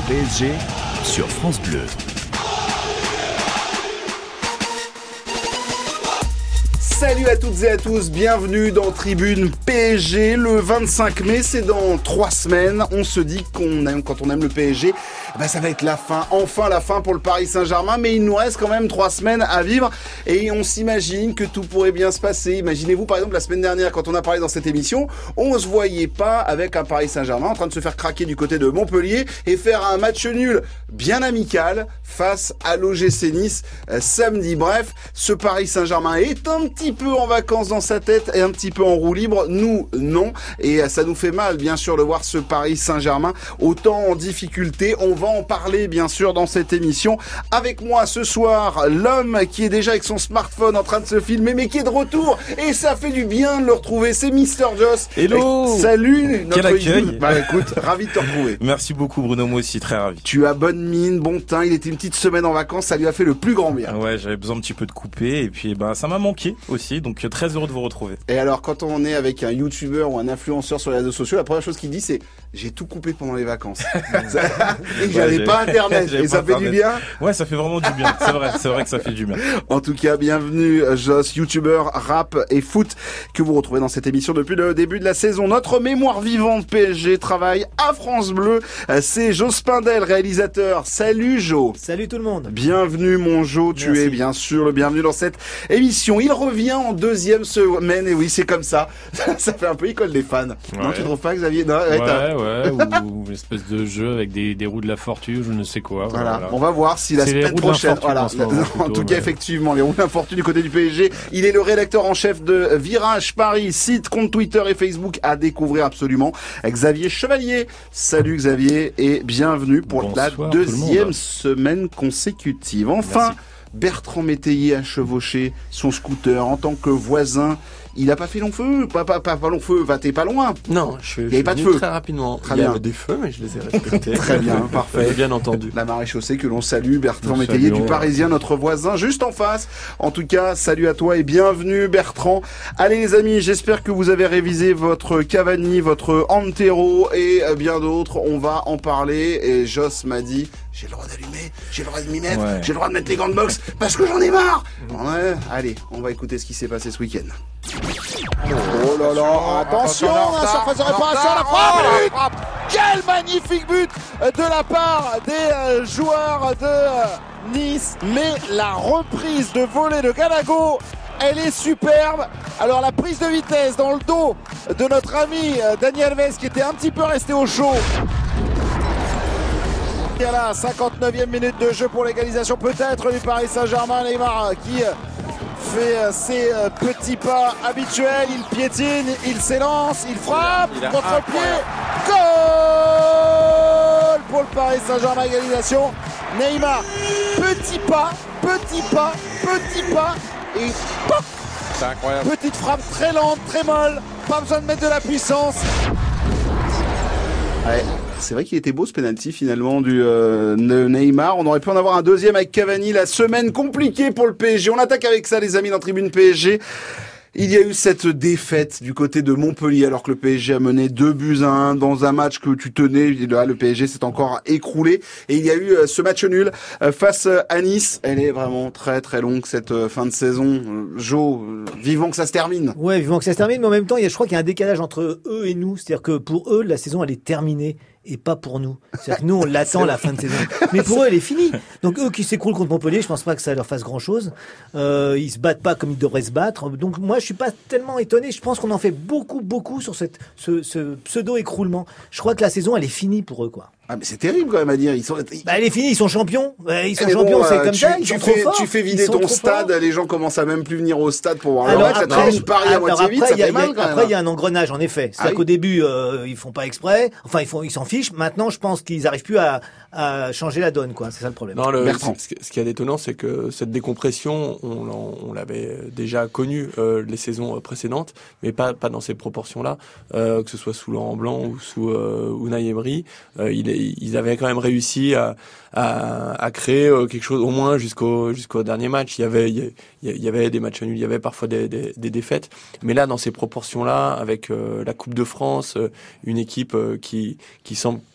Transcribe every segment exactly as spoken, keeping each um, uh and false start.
P S G sur France Bleu. Salut à toutes et à tous, bienvenue dans Tribune P S G. Le vingt-cinq mai, c'est dans trois semaines. On se dit qu'on aime, quand on aime le P S G, ben ça va être la fin, enfin la fin pour le Paris Saint-Germain. Mais il nous reste quand même trois semaines à vivre et on s'imagine que tout pourrait bien se passer. Imaginez-vous par exemple la semaine dernière, quand on a parlé dans cette émission, on se voyait pas avec un Paris Saint-Germain en train de se faire craquer du côté de Montpellier et faire un match nul bien amical face à l'O G C Nice euh, samedi. Bref, ce Paris Saint-Germain est un petit peu en vacances dans sa tête et un petit peu en roue libre. Nous, non. Et ça nous fait mal, bien sûr, de voir ce Paris Saint-Germain autant en difficulté. On va en parler, bien sûr, dans cette émission. Avec moi ce soir, l'homme qui est déjà avec son smartphone en train de se filmer, mais qui est de retour. Et ça fait du bien de le retrouver. C'est Mister Joss. Hello. Et salut. Quel accueil. Bah écoute, ravi de te retrouver. Merci beaucoup Bruno, moi aussi très ravi. Tu as bonne mine, bon teint. Il était une petite semaine en vacances. Ça lui a fait le plus grand bien. Ouais, j'avais besoin un petit peu de couper. Et puis, bah, ça m'a manqué aussi. Donc très heureux de vous retrouver. Et alors quand on est avec un youtubeur ou un influenceur sur les réseaux sociaux, la première chose qu'il dit c'est j'ai tout coupé pendant les vacances. Et j'avais ouais, pas internet et ça fait internet. Du bien. Ouais, ça fait vraiment du bien. C'est vrai, c'est vrai que ça fait du bien. En tout cas, bienvenue Joss, youtubeur rap et foot que vous retrouvez dans cette émission depuis le début de la saison. Notre mémoire vivante P S G travaille à France Bleu. C'est Joss Pindel, réalisateur. Salut Jo. Salut tout le monde. Bienvenue mon Jo, tu Merci. Es bien sûr le bienvenu dans cette émission. Il revient en deuxième semaine et oui c'est comme ça. Ça fait un peu école des fans. Ouais. Non, tu trouves pas Xavier? Non, ouais, ouais, ouais ou une espèce de jeu avec des, des roues de la fortune, je ne sais quoi. Voilà. voilà. On va voir si la c'est semaine prochaine. Voilà. En, moment, plutôt, en tout cas, mais... effectivement, les roues de la fortune du côté du P S G. Il est le rédacteur en chef de Virage Paris, site, compte Twitter et Facebook à découvrir absolument. Xavier Chevalier. Salut Xavier et bienvenue pour Bonsoir, la deuxième semaine consécutive. Enfin. Merci. Bertrand Métayer a chevauché son scooter en tant que voisin. Il a pas fait long feu, pas pas pas, pas long feu. Va, t'es pas loin. Non, je, il je y avait pas de feu très rapidement. Très il bien. y avait des feux, mais je les ai respectés. Très bien, parfait. Bien entendu. La maréchaussée que l'on salue, Bertrand Métayer du Parisien, notre voisin, juste en face. En tout cas, salut à toi et bienvenue Bertrand. Allez les amis, j'espère que vous avez révisé votre Cavani, votre Antero et bien d'autres. On va en parler. Et Joss m'a dit. J'ai le droit d'allumer, j'ai le droit de m'y mettre, ouais. J'ai le droit de mettre les gants de boxe parce que j'en ai marre. Ouais, allez, on va écouter ce qui s'est passé ce week-end. Oh là là, attention, la surface de réparation, la frappe, but. Quel magnifique but de la part des joueurs de Nice. Mais la reprise de volée de Ganago, elle est superbe. Alors la prise de vitesse dans le dos de notre ami Daniel Alves qui était un petit peu resté au chaud. Et là, cinquante-neuvième minute de jeu pour l'égalisation peut-être du Paris Saint-Germain. Neymar qui fait ses petits pas habituels. Il piétine, il s'élance, il frappe, contre-pied. Goal pour le Paris Saint-Germain, égalisation. Neymar, petit pas, petit pas, petit pas. Et pop. C'est incroyable. Petite frappe très lente, très molle. Pas besoin de mettre de la puissance. Ouais. C'est vrai qu'il était beau ce penalty finalement du euh, Neymar. On aurait pu en avoir un deuxième avec Cavani. La semaine compliquée pour le P S G. On attaque avec ça les amis dans Tribune P S G. Il y a eu cette défaite du côté de Montpellier alors que le P S G a mené deux buts à un dans un match que tu tenais. Là, le P S G s'est encore écroulé. Et il y a eu ce match nul face à Nice. Elle est vraiment très très longue cette fin de saison. Jo, vivant que ça se termine. Ouais, vivant que ça se termine. Mais en même temps, il y a, je crois qu'il y a un décalage entre eux et nous. C'est-à-dire que pour eux, la saison elle est terminée. Et pas pour nous. C'est-à-dire que nous, on l'attend la fin de saison. Mais pour eux, elle est finie. Donc eux qui s'écroulent contre Montpellier, je pense pas que ça leur fasse grand-chose. Euh, ils se battent pas comme ils devraient se battre. Donc moi, je suis pas tellement étonné. Je pense qu'on en fait beaucoup, beaucoup sur cette, ce, ce pseudo-écroulement. Je crois que la saison, elle est finie pour eux, quoi. Ah mais c'est terrible quand même à dire. Ils sont. Ils... Bah elle est finie, ils sont champions. Ils sont champions, bon, c'est euh, comme tu, ça. Ils tu sont fais, trop forts. Tu fais vider ton stade, les gens commencent à même plus venir au stade pour voir alors, le match. Après, ça te Paris à moitié vide, ça fait mal quand même. Après il y a un engrenage en effet. C'est-à-dire ah, qu'au début euh, ils font pas exprès. Enfin ils font, ils s'en fichent. Maintenant je pense qu'ils arrivent plus à, à changer la donne, quoi. C'est ça le problème. Non, le, ce, ce qui est étonnant, c'est que cette décompression, on, on l'avait déjà connue euh, les saisons précédentes, mais pas pas dans ces proportions-là. Euh, que ce soit sous Laurent Blanc ou sous euh, Unai Emery, euh, ils, ils avaient quand même réussi à À, à créer quelque chose au moins jusqu'au jusqu'au dernier match. Il y avait il y avait des matchs nuls, il y avait parfois des, des, des défaites, mais là dans ces proportions là avec euh, la Coupe de France, euh, une équipe euh, qui qui semble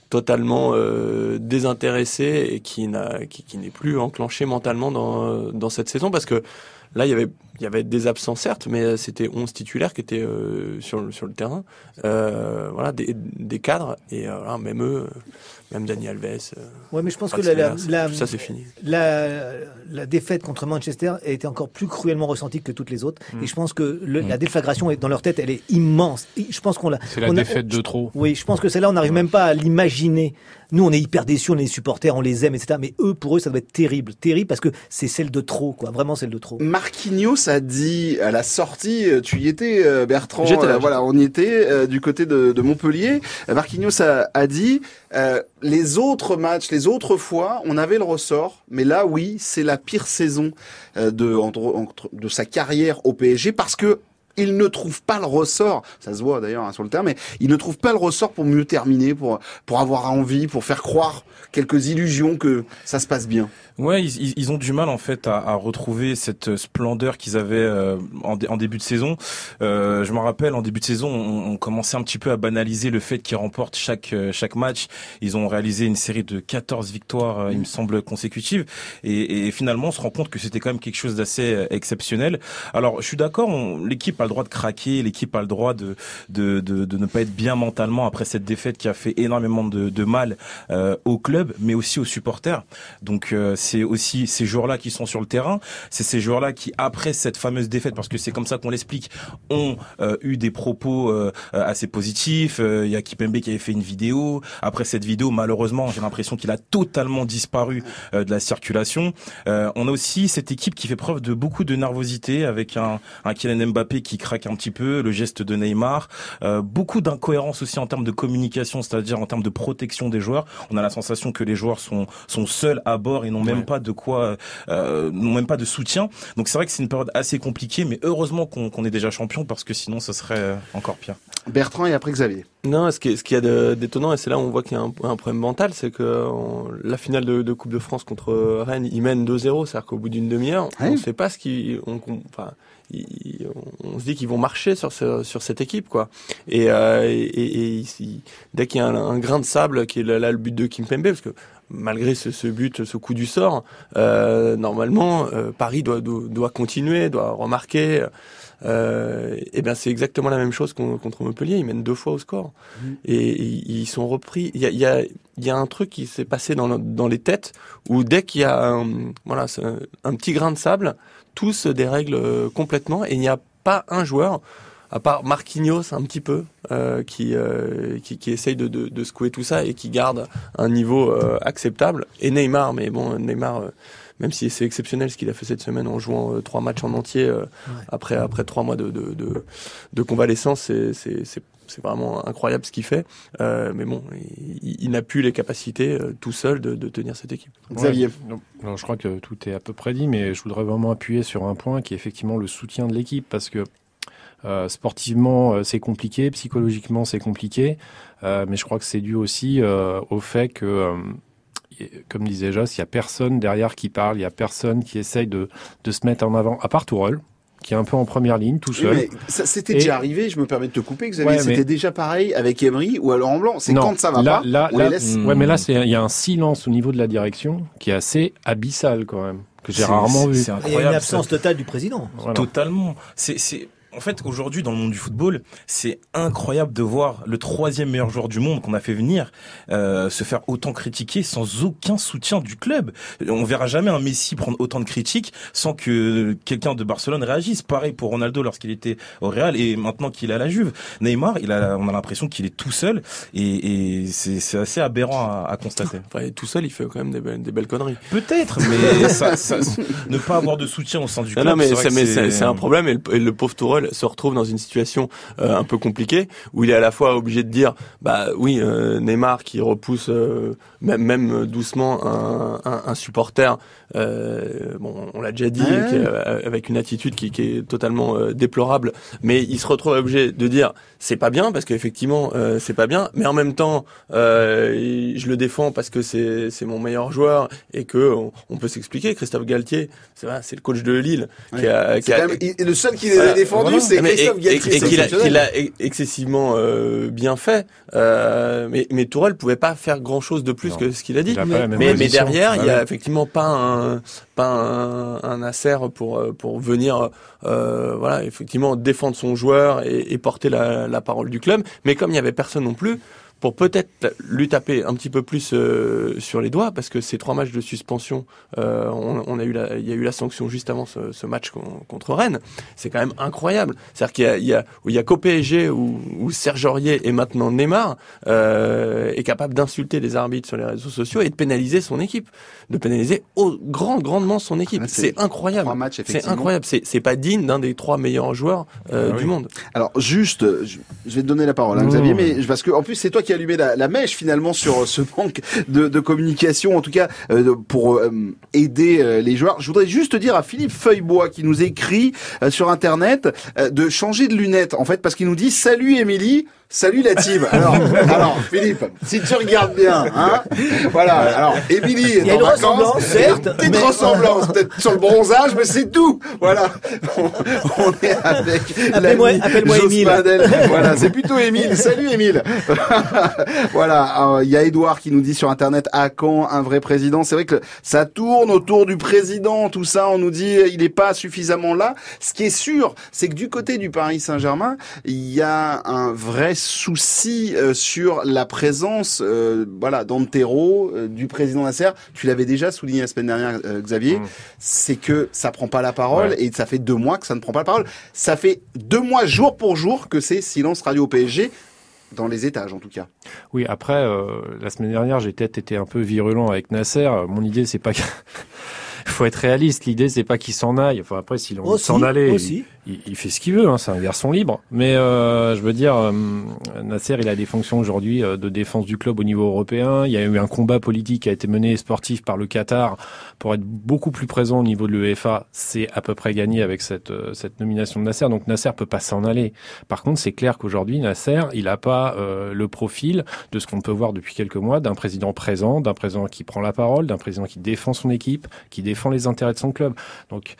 totalement euh, désintéressé et qui n'a qui, qui n'est plus enclenché mentalement dans dans cette saison, parce que là il y avait il y avait des absents certes, mais c'était onze titulaires qui étaient euh, sur le sur le terrain, euh, voilà, des des cadres, et euh, voilà, même eux, même Dani Alves. Euh, ouais, mais je pense que la, la, la, ça c'est fini. La, la défaite contre Manchester a été encore plus cruellement ressentie que toutes les autres, mmh. et je pense que le, mmh. la déflagration est dans leur tête, elle est immense. Je pense qu'on l'a. C'est la on défaite a, de trop. Oui, je pense que celle-là, on n'arrive même pas à l'imaginer. Nous, on est hyper déçus, on est les supporters, on les aime, et cetera. Mais eux, pour eux, ça doit être terrible, terrible, parce que c'est celle de trop, quoi. Vraiment celle de trop. Marquinhos a dit à la sortie, tu y étais, Bertrand. J'étais là. Euh, voilà, on y était euh, du côté de, de Montpellier. Marquinhos a, a dit euh, les autres matchs, les autres fois, on avait le ressort, mais là, oui, c'est la pire saison euh, de entre, entre, de sa carrière au P S G, parce que il ne trouve pas le ressort, ça se voit d'ailleurs hein, sur le terrain, mais il ne trouve pas le ressort pour mieux terminer, pour pour avoir envie, pour faire croire quelques illusions que ça se passe bien. Ouais, ils, ils ont du mal en fait à, à retrouver cette splendeur qu'ils avaient euh, en, dé, en début de saison. Euh, je me rappelle, en début de saison, on, on commençait un petit peu à banaliser le fait qu'ils remportent chaque chaque match. Ils ont réalisé une série de quatorze victoires, euh, il me semble, consécutives, et, et finalement, on se rend compte que c'était quand même quelque chose d'assez exceptionnel. Alors, je suis d'accord, on, l'équipe a le droit de craquer, l'équipe a le droit de de de, de ne pas être bien mentalement après cette défaite qui a fait énormément de, de mal euh, au club, mais aussi aux supporters. Donc euh, c'est aussi ces joueurs-là qui sont sur le terrain, c'est ces joueurs-là qui, après cette fameuse défaite, parce que c'est comme ça qu'on l'explique, ont euh, eu des propos euh, assez positifs. Euh, il y a Kimpembe qui avait fait une vidéo. Après cette vidéo, malheureusement, j'ai l'impression qu'il a totalement disparu euh, de la circulation. Euh, on a aussi cette équipe qui fait preuve de beaucoup de nervosité, avec un, un Kylian Mbappé qui craque un petit peu, le geste de Neymar, euh, beaucoup d'incohérence aussi en termes de communication, c'est-à-dire en termes de protection des joueurs. On a la sensation que les joueurs sont sont seuls à bord et n'ont même ouais. pas de quoi, euh, n'ont même pas de soutien. Donc c'est vrai que c'est une période assez compliquée, mais heureusement qu'on, qu'on est déjà champion, parce que sinon ce serait encore pire. Bertrand et après Xavier. Non, ce qui, ce qui y a de, d'étonnant, et c'est là où on voit qu'il y a un, un problème mental, c'est que on, la finale de, de Coupe de France contre Rennes, ils mènent deux zéro, c'est-à-dire qu'au bout d'une demi-heure, ouais. on ne sait pas ce qui, on, on, enfin, ils, on se dit qu'ils vont marcher sur ce, sur cette équipe, quoi. Et, euh, et, et, et il, dès qu'il y a un, un grain de sable, qui est là, là le but de Kimpembe, parce que malgré ce, ce but, ce coup du sort, euh, normalement, euh, Paris doit, doit, doit continuer, doit remarquer. Euh, et ben c'est exactement la même chose contre Montpellier. Ils mènent deux fois au score, mmh. et, et ils sont repris. Il y a, il y a, il y a un truc qui s'est passé dans, le, dans les têtes, où dès qu'il y a un, voilà, un petit grain de sable, tout se dérègle complètement, et il n'y a pas un joueur, à part Marquinhos un petit peu, euh, qui, euh, qui qui essaye de, de, de secouer tout ça et qui garde un niveau euh, acceptable. Et Neymar, mais bon, Neymar, euh, même si c'est exceptionnel ce qu'il a fait cette semaine en jouant euh, trois matchs en entier euh, ouais. après après trois mois de de de, de convalescence, c'est c'est c'est c'est vraiment incroyable ce qu'il fait. Euh, mais bon, il, il n'a plus les capacités euh, tout seul de, de tenir cette équipe. Xavier. Ouais, non, non, je crois que tout est à peu près dit, mais je voudrais vraiment appuyer sur un point qui est effectivement le soutien de l'équipe, parce que Euh, sportivement, euh, c'est compliqué, psychologiquement, c'est compliqué, euh, mais je crois que c'est dû aussi euh, au fait que, euh, comme disait Joss, il y a personne derrière qui parle, il y a personne qui essaye de, de se mettre en avant, à part Tourelle, qui est un peu en première ligne, tout seul. Mais ça, c'était et... déjà arrivé, je me permets de te couper, Xavier, ouais, c'était mais... déjà pareil avec Emery ou alors en blanc. C'est non, quand ça va là, pas, là, on là, les laisse. Ouais, mais là, c'est, il y a un silence au niveau de la direction qui est assez abyssal quand même, que j'ai c'est, rarement c'est, vu. C'est incroyable. Il y a une absence ça. totale du président. Voilà. Totalement. C'est, c'est, En fait, aujourd'hui, dans le monde du football, c'est incroyable de voir le troisième meilleur joueur du monde qu'on a fait venir euh, se faire autant critiquer sans aucun soutien du club. On verra jamais un Messi prendre autant de critiques sans que quelqu'un de Barcelone réagisse. Pareil pour Ronaldo lorsqu'il était au Real et maintenant qu'il est à la Juve. Neymar, il a, on a l'impression qu'il est tout seul et, et c'est, c'est assez aberrant à, à constater. Enfin, tout seul, il fait quand même des belles, des belles conneries. Peut-être, mais ça, ça, ne pas avoir de soutien au sein du club, non, non, mais, c'est, vrai c'est, que mais c'est... c'est, c'est un problème et le, et le pauvre Tourelle se retrouve dans une situation euh, un peu compliquée où il est à la fois obligé de dire bah oui euh, Neymar qui repousse euh, même, même doucement un, un, un supporter euh, bon on l'a déjà dit ah, qui, euh, avec une attitude qui, qui est totalement euh, déplorable, mais il se retrouve obligé de dire c'est pas bien parce qu'effectivement euh, c'est pas bien, mais en même temps euh, je le défends parce que c'est c'est mon meilleur joueur et que on, on peut s'expliquer. Christophe Galtier c'est vrai, c'est le coach de Lille ouais. qui a, qui c'est a quand même, il, le seul qui les a défendus entendu, c'est Mais- Christophe et, Galtier. et- et c'est qu'il a, exceptionnel. qu'il a e- excessivement euh, bien fait. Euh, mais, mais Tourelle pouvait pas faire grand chose de plus Non. que ce qu'il a dit. Il a pas la même Mais, mais position. derrière, il y Ah a ouais. effectivement pas un, pas un, un Nasser pour pour venir, euh, voilà, effectivement défendre son joueur et, et porter la, la parole du club. Mais comme il y avait personne non plus, pour peut-être lui taper un petit peu plus euh, sur les doigts, parce que ces trois matchs de suspension, euh, on, on a eu la, il y a eu la sanction juste avant ce, ce match con- contre Rennes. C'est quand même incroyable. C'est-à-dire qu'il y a, il y a, où il y a qu'au P S G où, où Serge Aurier et maintenant Neymar euh, est capable d'insulter les arbitres sur les réseaux sociaux et de pénaliser son équipe, de pénaliser au, grand, grandement son équipe. Ah, c'est c'est incroyable. Trois matchs, C'est effectivement. incroyable. C'est, c'est pas digne d'un des trois meilleurs joueurs euh, Ah du oui. monde. Alors juste, je je vais te donner la parole, hein, Mmh. Xavier, mais parce que en plus c'est toi qui as allumé la, la mèche finalement sur ce manque de, de communication, en tout cas euh, de- pour euh, aider euh, les joueurs. Je voudrais juste dire à Philippe Feuillebois qui nous écrit euh, sur internet euh, de changer de lunettes, en fait, parce qu'il nous dit salut Émilie. Salut la team. Alors, alors Philippe, si tu regardes bien, hein, voilà. Alors, Émilie est Il y a en une vacances. ressemblance, certes, Petite mais- ressemblance, peut-être sur le bronzage, mais c'est tout. Voilà. On, on est avec Appelle-moi- l'ami appelle-moi Joss Émile. Madel. Voilà, c'est plutôt Émile. Salut Émile. Voilà, euh, il y a Edouard qui nous dit sur internet à quand un vrai président. C'est vrai que ça tourne autour du président, tout ça. On nous dit euh, il n'est pas suffisamment là. Ce qui est sûr, c'est que du côté du Paris Saint-Germain, il y a un vrai souci euh, sur la présence, euh, voilà, d'Antero, euh, du président Nasser. Tu l'avais déjà souligné la semaine dernière, euh, Xavier. Mmh. C'est que ça prend pas la parole Ouais. et ça fait deux mois que ça ne prend pas la parole. Ça fait deux mois jour pour jour que c'est silence radio au P S G. Dans les étages, en tout cas. Oui, après, euh, la semaine dernière, j'ai peut-être été un peu virulent avec Nasser. Mon idée, c'est pas que... Il faut être réaliste. L'idée, c'est pas qu'il s'en aille. Enfin, après, s'il a envie de Aussi, s'en aller, aussi. il, il, il fait ce qu'il veut. Hein, c'est un garçon libre. Mais euh, je veux dire, euh, Nasser, il a des fonctions aujourd'hui euh, de défense du club au niveau européen. Il y a eu un combat politique qui a été mené sportif par le Qatar pour être beaucoup plus présent au niveau de l'U E F A. C'est à peu près gagné avec cette euh, cette nomination de Nasser. Donc Nasser peut pas s'en aller. Par contre, c'est clair qu'aujourd'hui, Nasser, il a pas euh, le profil de ce qu'on peut voir depuis quelques mois d'un président présent, d'un président qui prend la parole, d'un président qui défend son équipe, qui défend les intérêts de son club. Donc,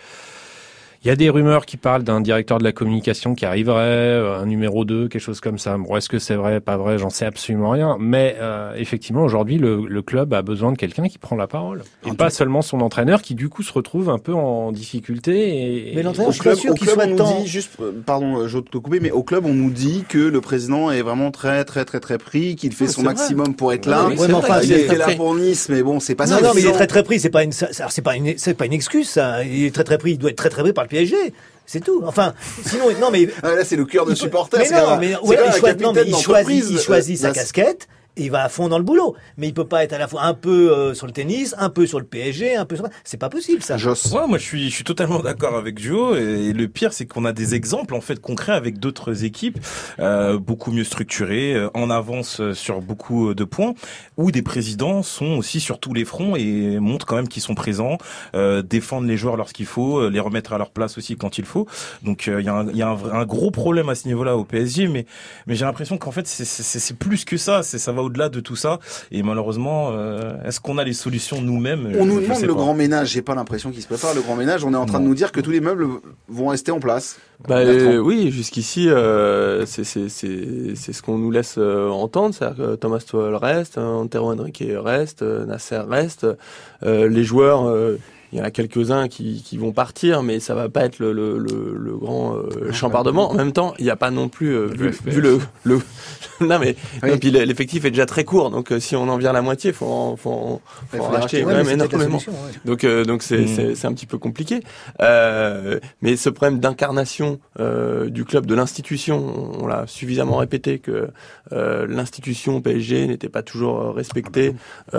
il y a des rumeurs qui parlent d'un directeur de la communication qui arriverait, un numéro deux, quelque chose comme ça. Bon, est-ce que c'est vrai, pas vrai, j'en sais absolument rien. Mais euh, effectivement, aujourd'hui, le, le club a besoin de quelqu'un qui prend la parole. Et En pas tout- seulement son entraîneur qui, du coup, se retrouve un peu en difficulté. Et, Mais l'entraîneur, Au je suis club, pas sûr au qu'il club, soit on nous tant- dit juste, euh, pardon, euh, je te couper, mais au club, on nous dit que le président est vraiment très, très, très, très pris, qu'il fait Oui, son c'est vrai. maximum pour être Oui, là. oui, c'est vrai, Enfin, il il est était très là pris. pour Nice, mais bon, c'est pas Non, ça. non, mais il est Sans- très très pris. C'est pas une, ça- alors, c'est pas une, c'est pas une excuse, ça. Il est très très pris. Il doit être très très pris par le P S G. C'est tout. Enfin, sinon, non, mais. Ah, là, c'est le cœur de il peut- supporter. Mais c'est non, quand même- mais, c'est ouais, quand il même un choisit, non, mais capitaine il choisit, d'entreprise, il choisit euh, sa la- casquette. Et il va à fond dans le boulot. Mais il peut pas être à la fois un peu euh, sur le tennis, un peu sur le P S G, un peu sur... C'est pas possible, ça. Joss. Ouais, moi je suis, je suis totalement d'accord avec Duo et le pire c'est qu'on a des exemples en fait concrets avec d'autres équipes euh, beaucoup mieux structurées, euh, en avance euh, sur beaucoup de points, où des présidents sont aussi sur tous les fronts et montrent quand même qu'ils sont présents, euh, défendent les joueurs lorsqu'il faut, euh, les remettre à leur place aussi quand il faut. Donc il euh, y a, un, y a un, vrai- un gros problème à ce niveau-là au P S G, mais mais j'ai l'impression qu'en fait c'est, c'est, c'est plus que ça, c'est, ça va au-delà de tout ça et malheureusement euh, est-ce qu'on a les solutions nous-mêmes? On Je- nous je demande sais le pas. grand ménage. J'ai pas l'impression qu'il se prépare le grand ménage. On est en train de nous dire que tous les meubles vont rester en place. Bah, Bertrand. euh, oui, jusqu'ici, euh, c'est c'est c'est c'est ce qu'on nous laisse euh, entendre, c'est-à-dire que Thomas Tuchel reste, hein, Antero Henrique reste, euh, Nasser reste, euh, les joueurs. Euh, il y en a quelques-uns qui, qui vont partir, mais ça va pas être le, le, le, le grand euh, chambardement. En même temps, il n'y a pas non plus, euh, vu, Le F P F. vu le, le non mais Oui. et puis l'effectif est déjà très court, donc euh, si on en vient à la moitié, faut en, faut en, Il faut en faudrait racheter racheter, quand Ouais, même mais c'est peut-être la énormément. solution, ouais. Donc euh, donc c'est Mmh. c'est c'est un petit peu compliqué. Euh, mais ce problème d'incarnation euh, du club, de l'institution, on, on l'a suffisamment répété que euh, l'institution P S G n'était pas toujours euh, respectée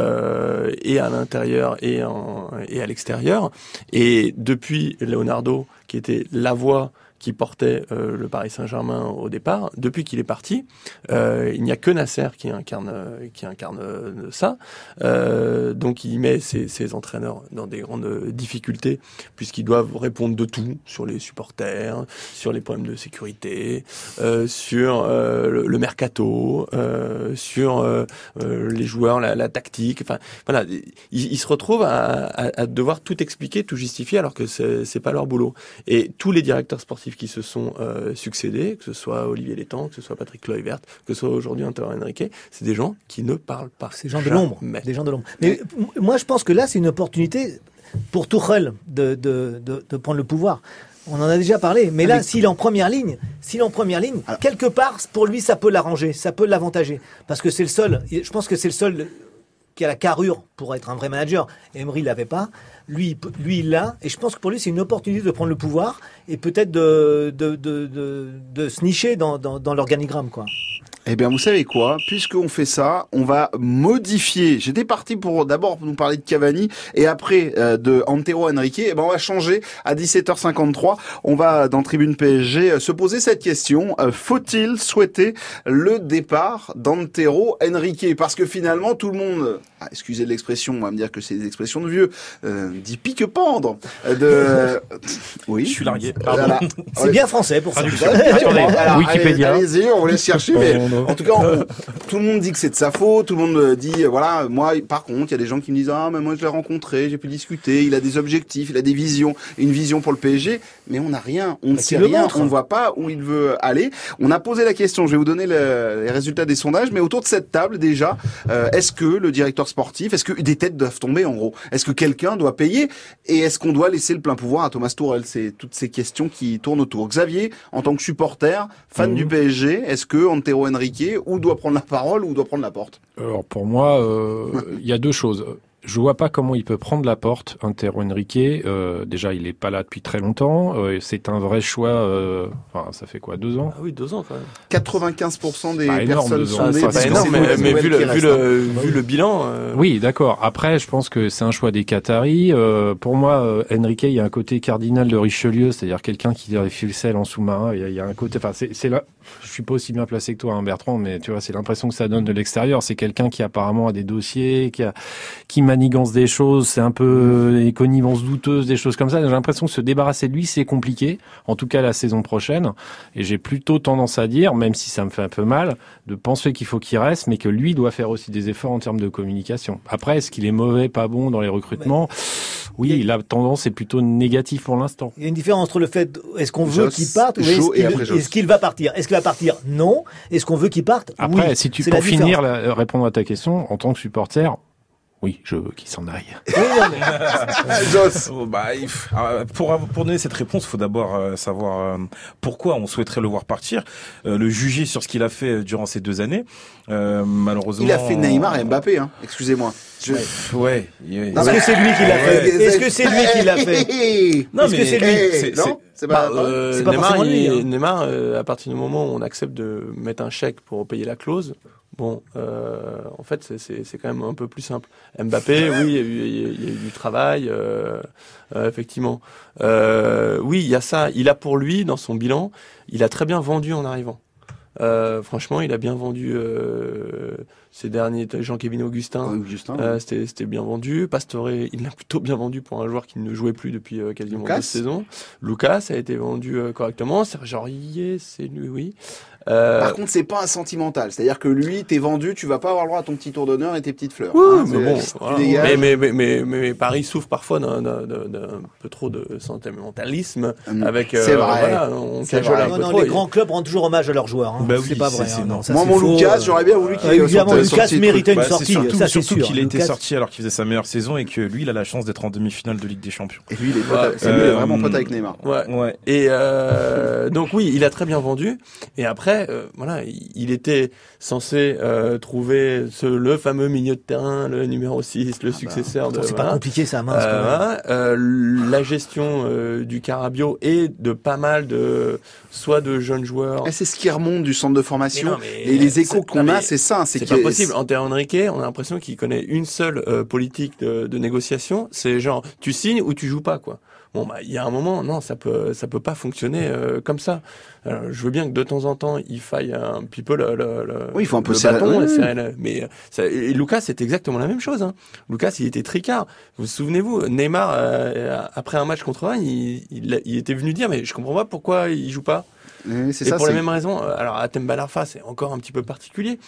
euh, et à l'intérieur et en, et à l'extérieur. Et depuis Leonardo, qui était la voix qui portait euh, le Paris Saint-Germain au départ, depuis qu'il est parti, euh, il n'y a que Nasser qui incarne euh, qui incarne euh, ça. Euh, donc il met ses, ses entraîneurs dans des grandes difficultés puisqu'ils doivent répondre de tout sur les supporters, sur les problèmes de sécurité, euh, sur euh, le, le mercato, euh, sur euh, euh, les joueurs, la, la tactique. Enfin voilà, ils, ils se retrouvent à, à, à devoir tout expliquer, tout justifier alors que c'est c'est pas leur boulot. Et tous les directeurs sportifs sportifs qui se sont euh, succédés, que ce soit Olivier Létang, que ce soit Patrick Kluivert, que ce soit aujourd'hui Antero Henrique, c'est des gens qui ne parlent pas. C'est des gens de l'ombre. Des gens de l'ombre. Mais moi, je pense que là, c'est une opportunité pour Tuchel de, de, de, de prendre le pouvoir. On en a déjà parlé, mais là, Avec... s'il est en première ligne, s'il est en première ligne, Alors... quelque part, pour lui, ça peut l'arranger, ça peut l'avantager, parce que c'est le seul. Je pense que c'est le seul qui a la carrure pour être un vrai manager. Emery l'avait pas, lui, lui il l'a, et je pense que pour lui, c'est une opportunité de prendre le pouvoir et peut-être de de de de, de se nicher dans dans, dans l'organigramme, quoi. Eh bien, vous savez quoi? Puisqu'on fait ça, on va modifier. J'étais parti pour d'abord nous parler de Cavani et après euh, de Antero Henrique. Eh ben, on va changer à dix-sept heures cinquante-trois. On va dans Tribune P S G euh, se poser cette question. Euh, faut-il souhaiter le départ d'Antero Henrique? Parce que finalement, tout le monde, ah, excusez l'expression, on va me dire que c'est des expressions de vieux, euh, dit pique-pendre. Euh, de... oui. Je suis largué. Voilà. C'est ouais. bien français pour ça. Attendez, Alors, Wikipédia. Allez, allez-y, on vous laisse chercher, mais... En tout cas, on, tout le monde dit que c'est de sa faute. Tout le monde dit, voilà, moi, par contre, il y a des gens qui me disent, ah, mais moi, je l'ai rencontré, j'ai pu discuter, il a des objectifs, il a des visions, une vision pour le P S G, mais on n'a rien, on ne sait rien, on ne voit pas où il veut aller. On a posé la question, je vais vous donner le, les résultats des sondages, mais autour de cette table, déjà, euh, est-ce que le directeur sportif, est-ce que des têtes doivent tomber, en gros? Est-ce que quelqu'un doit payer? Et est-ce qu'on doit laisser le plein pouvoir à Thomas Tuchel? C'est toutes ces questions qui tournent autour. Xavier, en tant que supporter, fan mmh. du P S G, est-ce que Antero Henrique ou doit prendre la parole ou doit prendre la porte? Alors pour moi, il euh, y a deux choses. Je vois pas comment il peut prendre la porte, Antero Henrique. Euh, déjà, il est pas là depuis très longtemps. Euh, c'est un vrai choix. Euh, enfin, ça fait quoi, deux ans? Ah oui, deux ans quand même. quatre-vingt-quinze pour cent des pas personnes énorme, sondées. Ah, c'est pas énorme, mais, mais vu, le, vu, le, vu le bilan. Euh... Oui, d'accord. Après, je pense que c'est un choix des Qataris. Euh, pour moi, euh, Henrique, il y a un côté cardinal de Richelieu, c'est-à-dire quelqu'un qui dirait ficelle en sous-marin. Il y, a, il y a un côté. Enfin, c'est, c'est là. Je suis pas aussi bien placé que toi, hein, Bertrand, mais tu vois, c'est l'impression que ça donne de l'extérieur. C'est quelqu'un qui apparemment a des dossiers, qui a, qui manigance des choses. C'est un peu des connivences douteuses, des choses comme ça. J'ai l'impression que se débarrasser de lui, c'est compliqué. En tout cas, la saison prochaine. Et j'ai plutôt tendance à dire, même si ça me fait un peu mal, de penser qu'il faut qu'il reste, mais que lui doit faire aussi des efforts en termes de communication. Après, est-ce qu'il est mauvais, pas bon dans les recrutements? Oui, la tendance est plutôt négative pour l'instant. Il y a une différence entre le fait, est-ce qu'on veut Joss, qu'il parte ou est-ce qu'il, est-ce qu'il va partir? Est-ce qu'il va partir? Non. Est-ce qu'on veut qu'il parte? Après, oui. si tu, pour finir, la, répondre à ta question, en tant que supporter, oui, je veux qu'il s'en aille. Joss. Oh, bah, pour, pour donner cette réponse, il faut d'abord euh, savoir euh, pourquoi on souhaiterait le voir partir, euh, le juger sur ce qu'il a fait durant ces deux années. Euh, malheureusement, il a fait Neymar et Mbappé, hein. Excusez-moi. Je... Ouais. ouais. Est-ce que c'est lui qui l'a fait? Ouais. Est-ce que c'est lui qui l'a fait? Non, Est-ce mais que c'est lui? c'est, non, c'est pas. Bah, euh, c'est pas Neymar, lui, il, hein. Neymar, euh, à partir du moment où on accepte de mettre un chèque pour payer la clause. Bon, euh, en fait, c'est, c'est, c'est quand même un peu plus simple. Mbappé, oui, il y a eu, il y a eu du travail, euh, euh, effectivement. Euh, oui, il y a ça. Il a pour lui, dans son bilan, il a très bien vendu en arrivant. Euh, franchement, il a bien vendu euh, ces derniers. Jean-Kévin Augustin, Augustin euh, oui. c'était, c'était bien vendu. Pastore, il l'a plutôt bien vendu pour un joueur qui ne jouait plus depuis euh, quasiment Lucas. deux saisons. Lucas a été vendu euh, correctement. Serge Aurier, c'est lui, oui. Euh... Par contre, c'est pas un sentimental. C'est-à-dire que lui, t'es vendu, tu vas pas avoir le droit à ton petit tour d'honneur et tes petites fleurs. Oui, hein, mais bon, voilà. mais, mais, mais, mais, mais Paris souffre parfois d'un, d'un, d'un, d'un peu trop de sentimentalisme. Mmh. Avec, c'est euh, vrai. Voilà, on c'est vrai. vrai. un non, peu non, trop. les grands clubs rendent toujours hommage à leurs joueurs. Hein. Bah c'est oui, pas c'est, vrai. c'est hein, non, ça, Moi, c'est mon faux, Lucas, euh... j'aurais bien voulu qu'il. Euh, évidemment, sorte, Lucas méritait une bah, sortie. C'est surtout, ça, c'est c'est surtout sûr. qu'il a été Lucas... sorti alors qu'il faisait sa meilleure saison et que lui, il a la chance d'être en demi-finale de Ligue des Champions. Et lui, il est, pote, ouais, c'est euh, lui, il est vraiment pote avec Neymar. Ouais. Ouais. Et euh, donc oui, il a très bien vendu. Et après, euh, voilà, il était censé euh, trouver ce, le fameux milieu de terrain, le numéro six, le ah successeur bah, de. C'est Voilà. pas compliqué, ça, mince. Euh, euh, la gestion euh, du Carabio et de pas mal de, soit de jeunes joueurs. Et c'est ce qui remonte du centre de formation. Mais non, mais et les échos qu'on non, a, c'est ça. C'est, c'est que pas possible. Antero Henrique, on a l'impression qu'il connaît une seule euh, politique de, de négociation. C'est genre, tu signes ou tu joues pas, quoi. Bon, bah, il y a un moment, non, ça peut, ça peut pas fonctionner euh, comme ça. Alors, je veux bien que de temps en temps, il faille un petit peu le, le, le, oui, il faut un peu le serrer, bâton, oui, et oui. serrer le, mais ça, et Lucas, c'est exactement la même chose. Hein. Lucas, il était tricard. Vous vous souvenez-vous, Neymar, euh, après un match contre Rennes, il, il, il était venu dire, mais je comprends pas pourquoi il joue pas. Oui, c'est et ça, pour c'est... les mêmes raisons. Alors, Hatem Ben Arfa, c'est encore un petit peu particulier.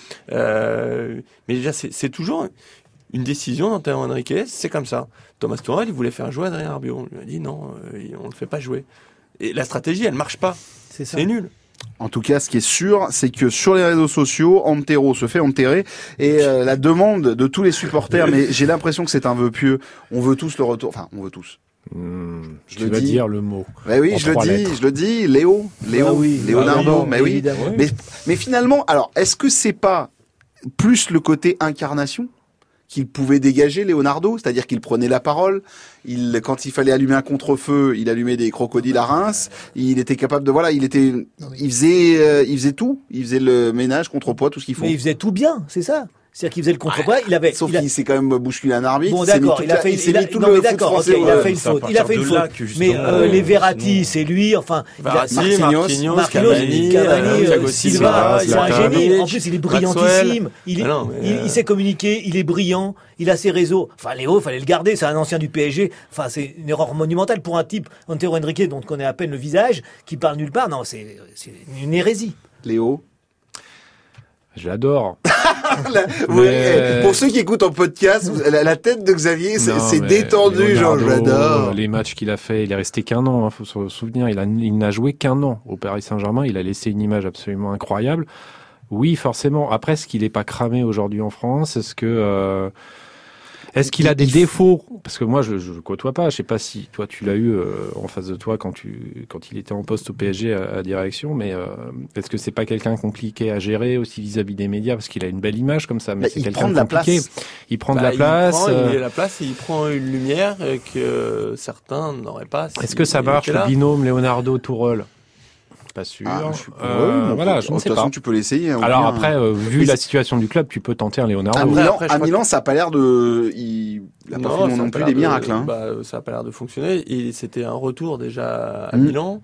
Euh, mais déjà, c'est, c'est toujours une décision d'Antero Henrique, c'est comme ça. Thomas Tuchel, il voulait faire jouer Adrien Rabiot. On lui a dit non, euh, on ne le fait pas jouer. et la stratégie, elle marche pas. C'est ça. C'est nul. En tout cas, ce qui est sûr, c'est que sur les réseaux sociaux, Antero se fait enterrer et euh, la demande de tous les supporters, mais j'ai l'impression que c'est un vœu pieux. On veut tous le retour. Enfin, on veut tous. Mmh, Je tu le vas dis. dire le mot. Bah oui, En je le trois dis, lettres. je le dis. Léo, Léo, Ah oui. Leonardo, Ah oui, mais oui. évidemment. Mais, mais finalement, alors, est-ce que c'est pas plus le côté incarnation qu'il pouvait dégager, Leonardo, c'est-à-dire qu'il prenait la parole, il, quand il fallait allumer un contre-feu, il allumait des crocodiles à Reims, il était capable de, voilà, il était, il faisait, euh, il faisait tout, il faisait le ménage, contrepoids, tout ce qu'il faut. Mais il faisait tout bien, c'est ça. C'est-à-dire qu'il faisait le contrepoids, il avait. Sauf il a- qu'il s'est quand même bousculé un arbitre. Bon il s'est mis d'accord, toute il a la- fait, il s'est il a, mis tout non le mais foot d'accord, ok, français il au- a fait une c'est à faute, il a partir fait une de faute. là que, Mais justement, euh, euh, les Verratti, sinon- c'est lui, enfin, il a- Verratti, Marquinhos, Marquinhos, Marquinhos, Cavani, Cavani, euh, euh, Thiago Silva, Silva, c'est un Zlatan, génie. En plus, il est brillantissime. Il, est, Ah non, mais, il, euh, il sait communiquer, il est brillant, il a ses réseaux. Enfin, Léo, fallait le garder, c'est un ancien du P S G. Enfin, c'est une erreur monumentale pour un type, Antero Henrique, dont on connaît à peine le visage, qui parle nulle part. Non, c'est c'est une hérésie. Léo. Je l'adore. La- Mais- ouais, pour ceux qui écoutent en podcast, vous- la, la tête de Xavier, c'est Non, c'est mais détendu, genre, je Leonardo, l'adore. Les matchs qu'il a fait, il est resté qu'un an, il faut se souvenir. Il, a, il n'a joué qu'un an au Paris Saint-Germain. Il a laissé une image absolument incroyable. Oui, forcément. Après, est-ce qu'il n'est pas cramé aujourd'hui en France? Est-ce que... Euh... Est-ce qu'il a des défauts? Parce que moi, je ne le côtoie pas. Je sais pas si toi, tu l'as eu euh, en face de toi quand, tu, quand il était en poste au P S G à, à direction. Mais euh, est-ce que c'est pas quelqu'un compliqué à gérer aussi vis-à-vis des médias? Parce qu'il a une belle image comme ça. Mais Bah, c'est il quelqu'un prend de la compliqué. place. Il prend Bah, de la il place. prend, euh, Il est la place et il prend une lumière euh, que certains n'auraient pas. Est-ce si que ça il marche était le là. binôme Leonardo-Tourelle? Pas sûr. Ah, je suis pas- Euh, ouais, bon, voilà, de je toute ne sais façon, pas. tu peux l'essayer. hein, ou Alors bien- après, euh, vu Oui, la c'est- situation du club, tu peux tenter un à Leonardo. Milan, après, je à crois Milan, ça a pas l'air de, il, il a pas fait non, ça a non pas plus l'air des de- miracles, hein. Bah, ça a pas l'air de fonctionner. Et c'était un retour déjà à Mm. Milan.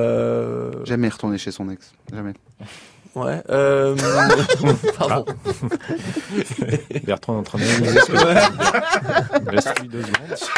Euh, Jamais retourné chez son ex. Jamais. ouais. Euh, pardon. Bertrand est en train d'analyser ce que tu veux dire. Laisse-lui deux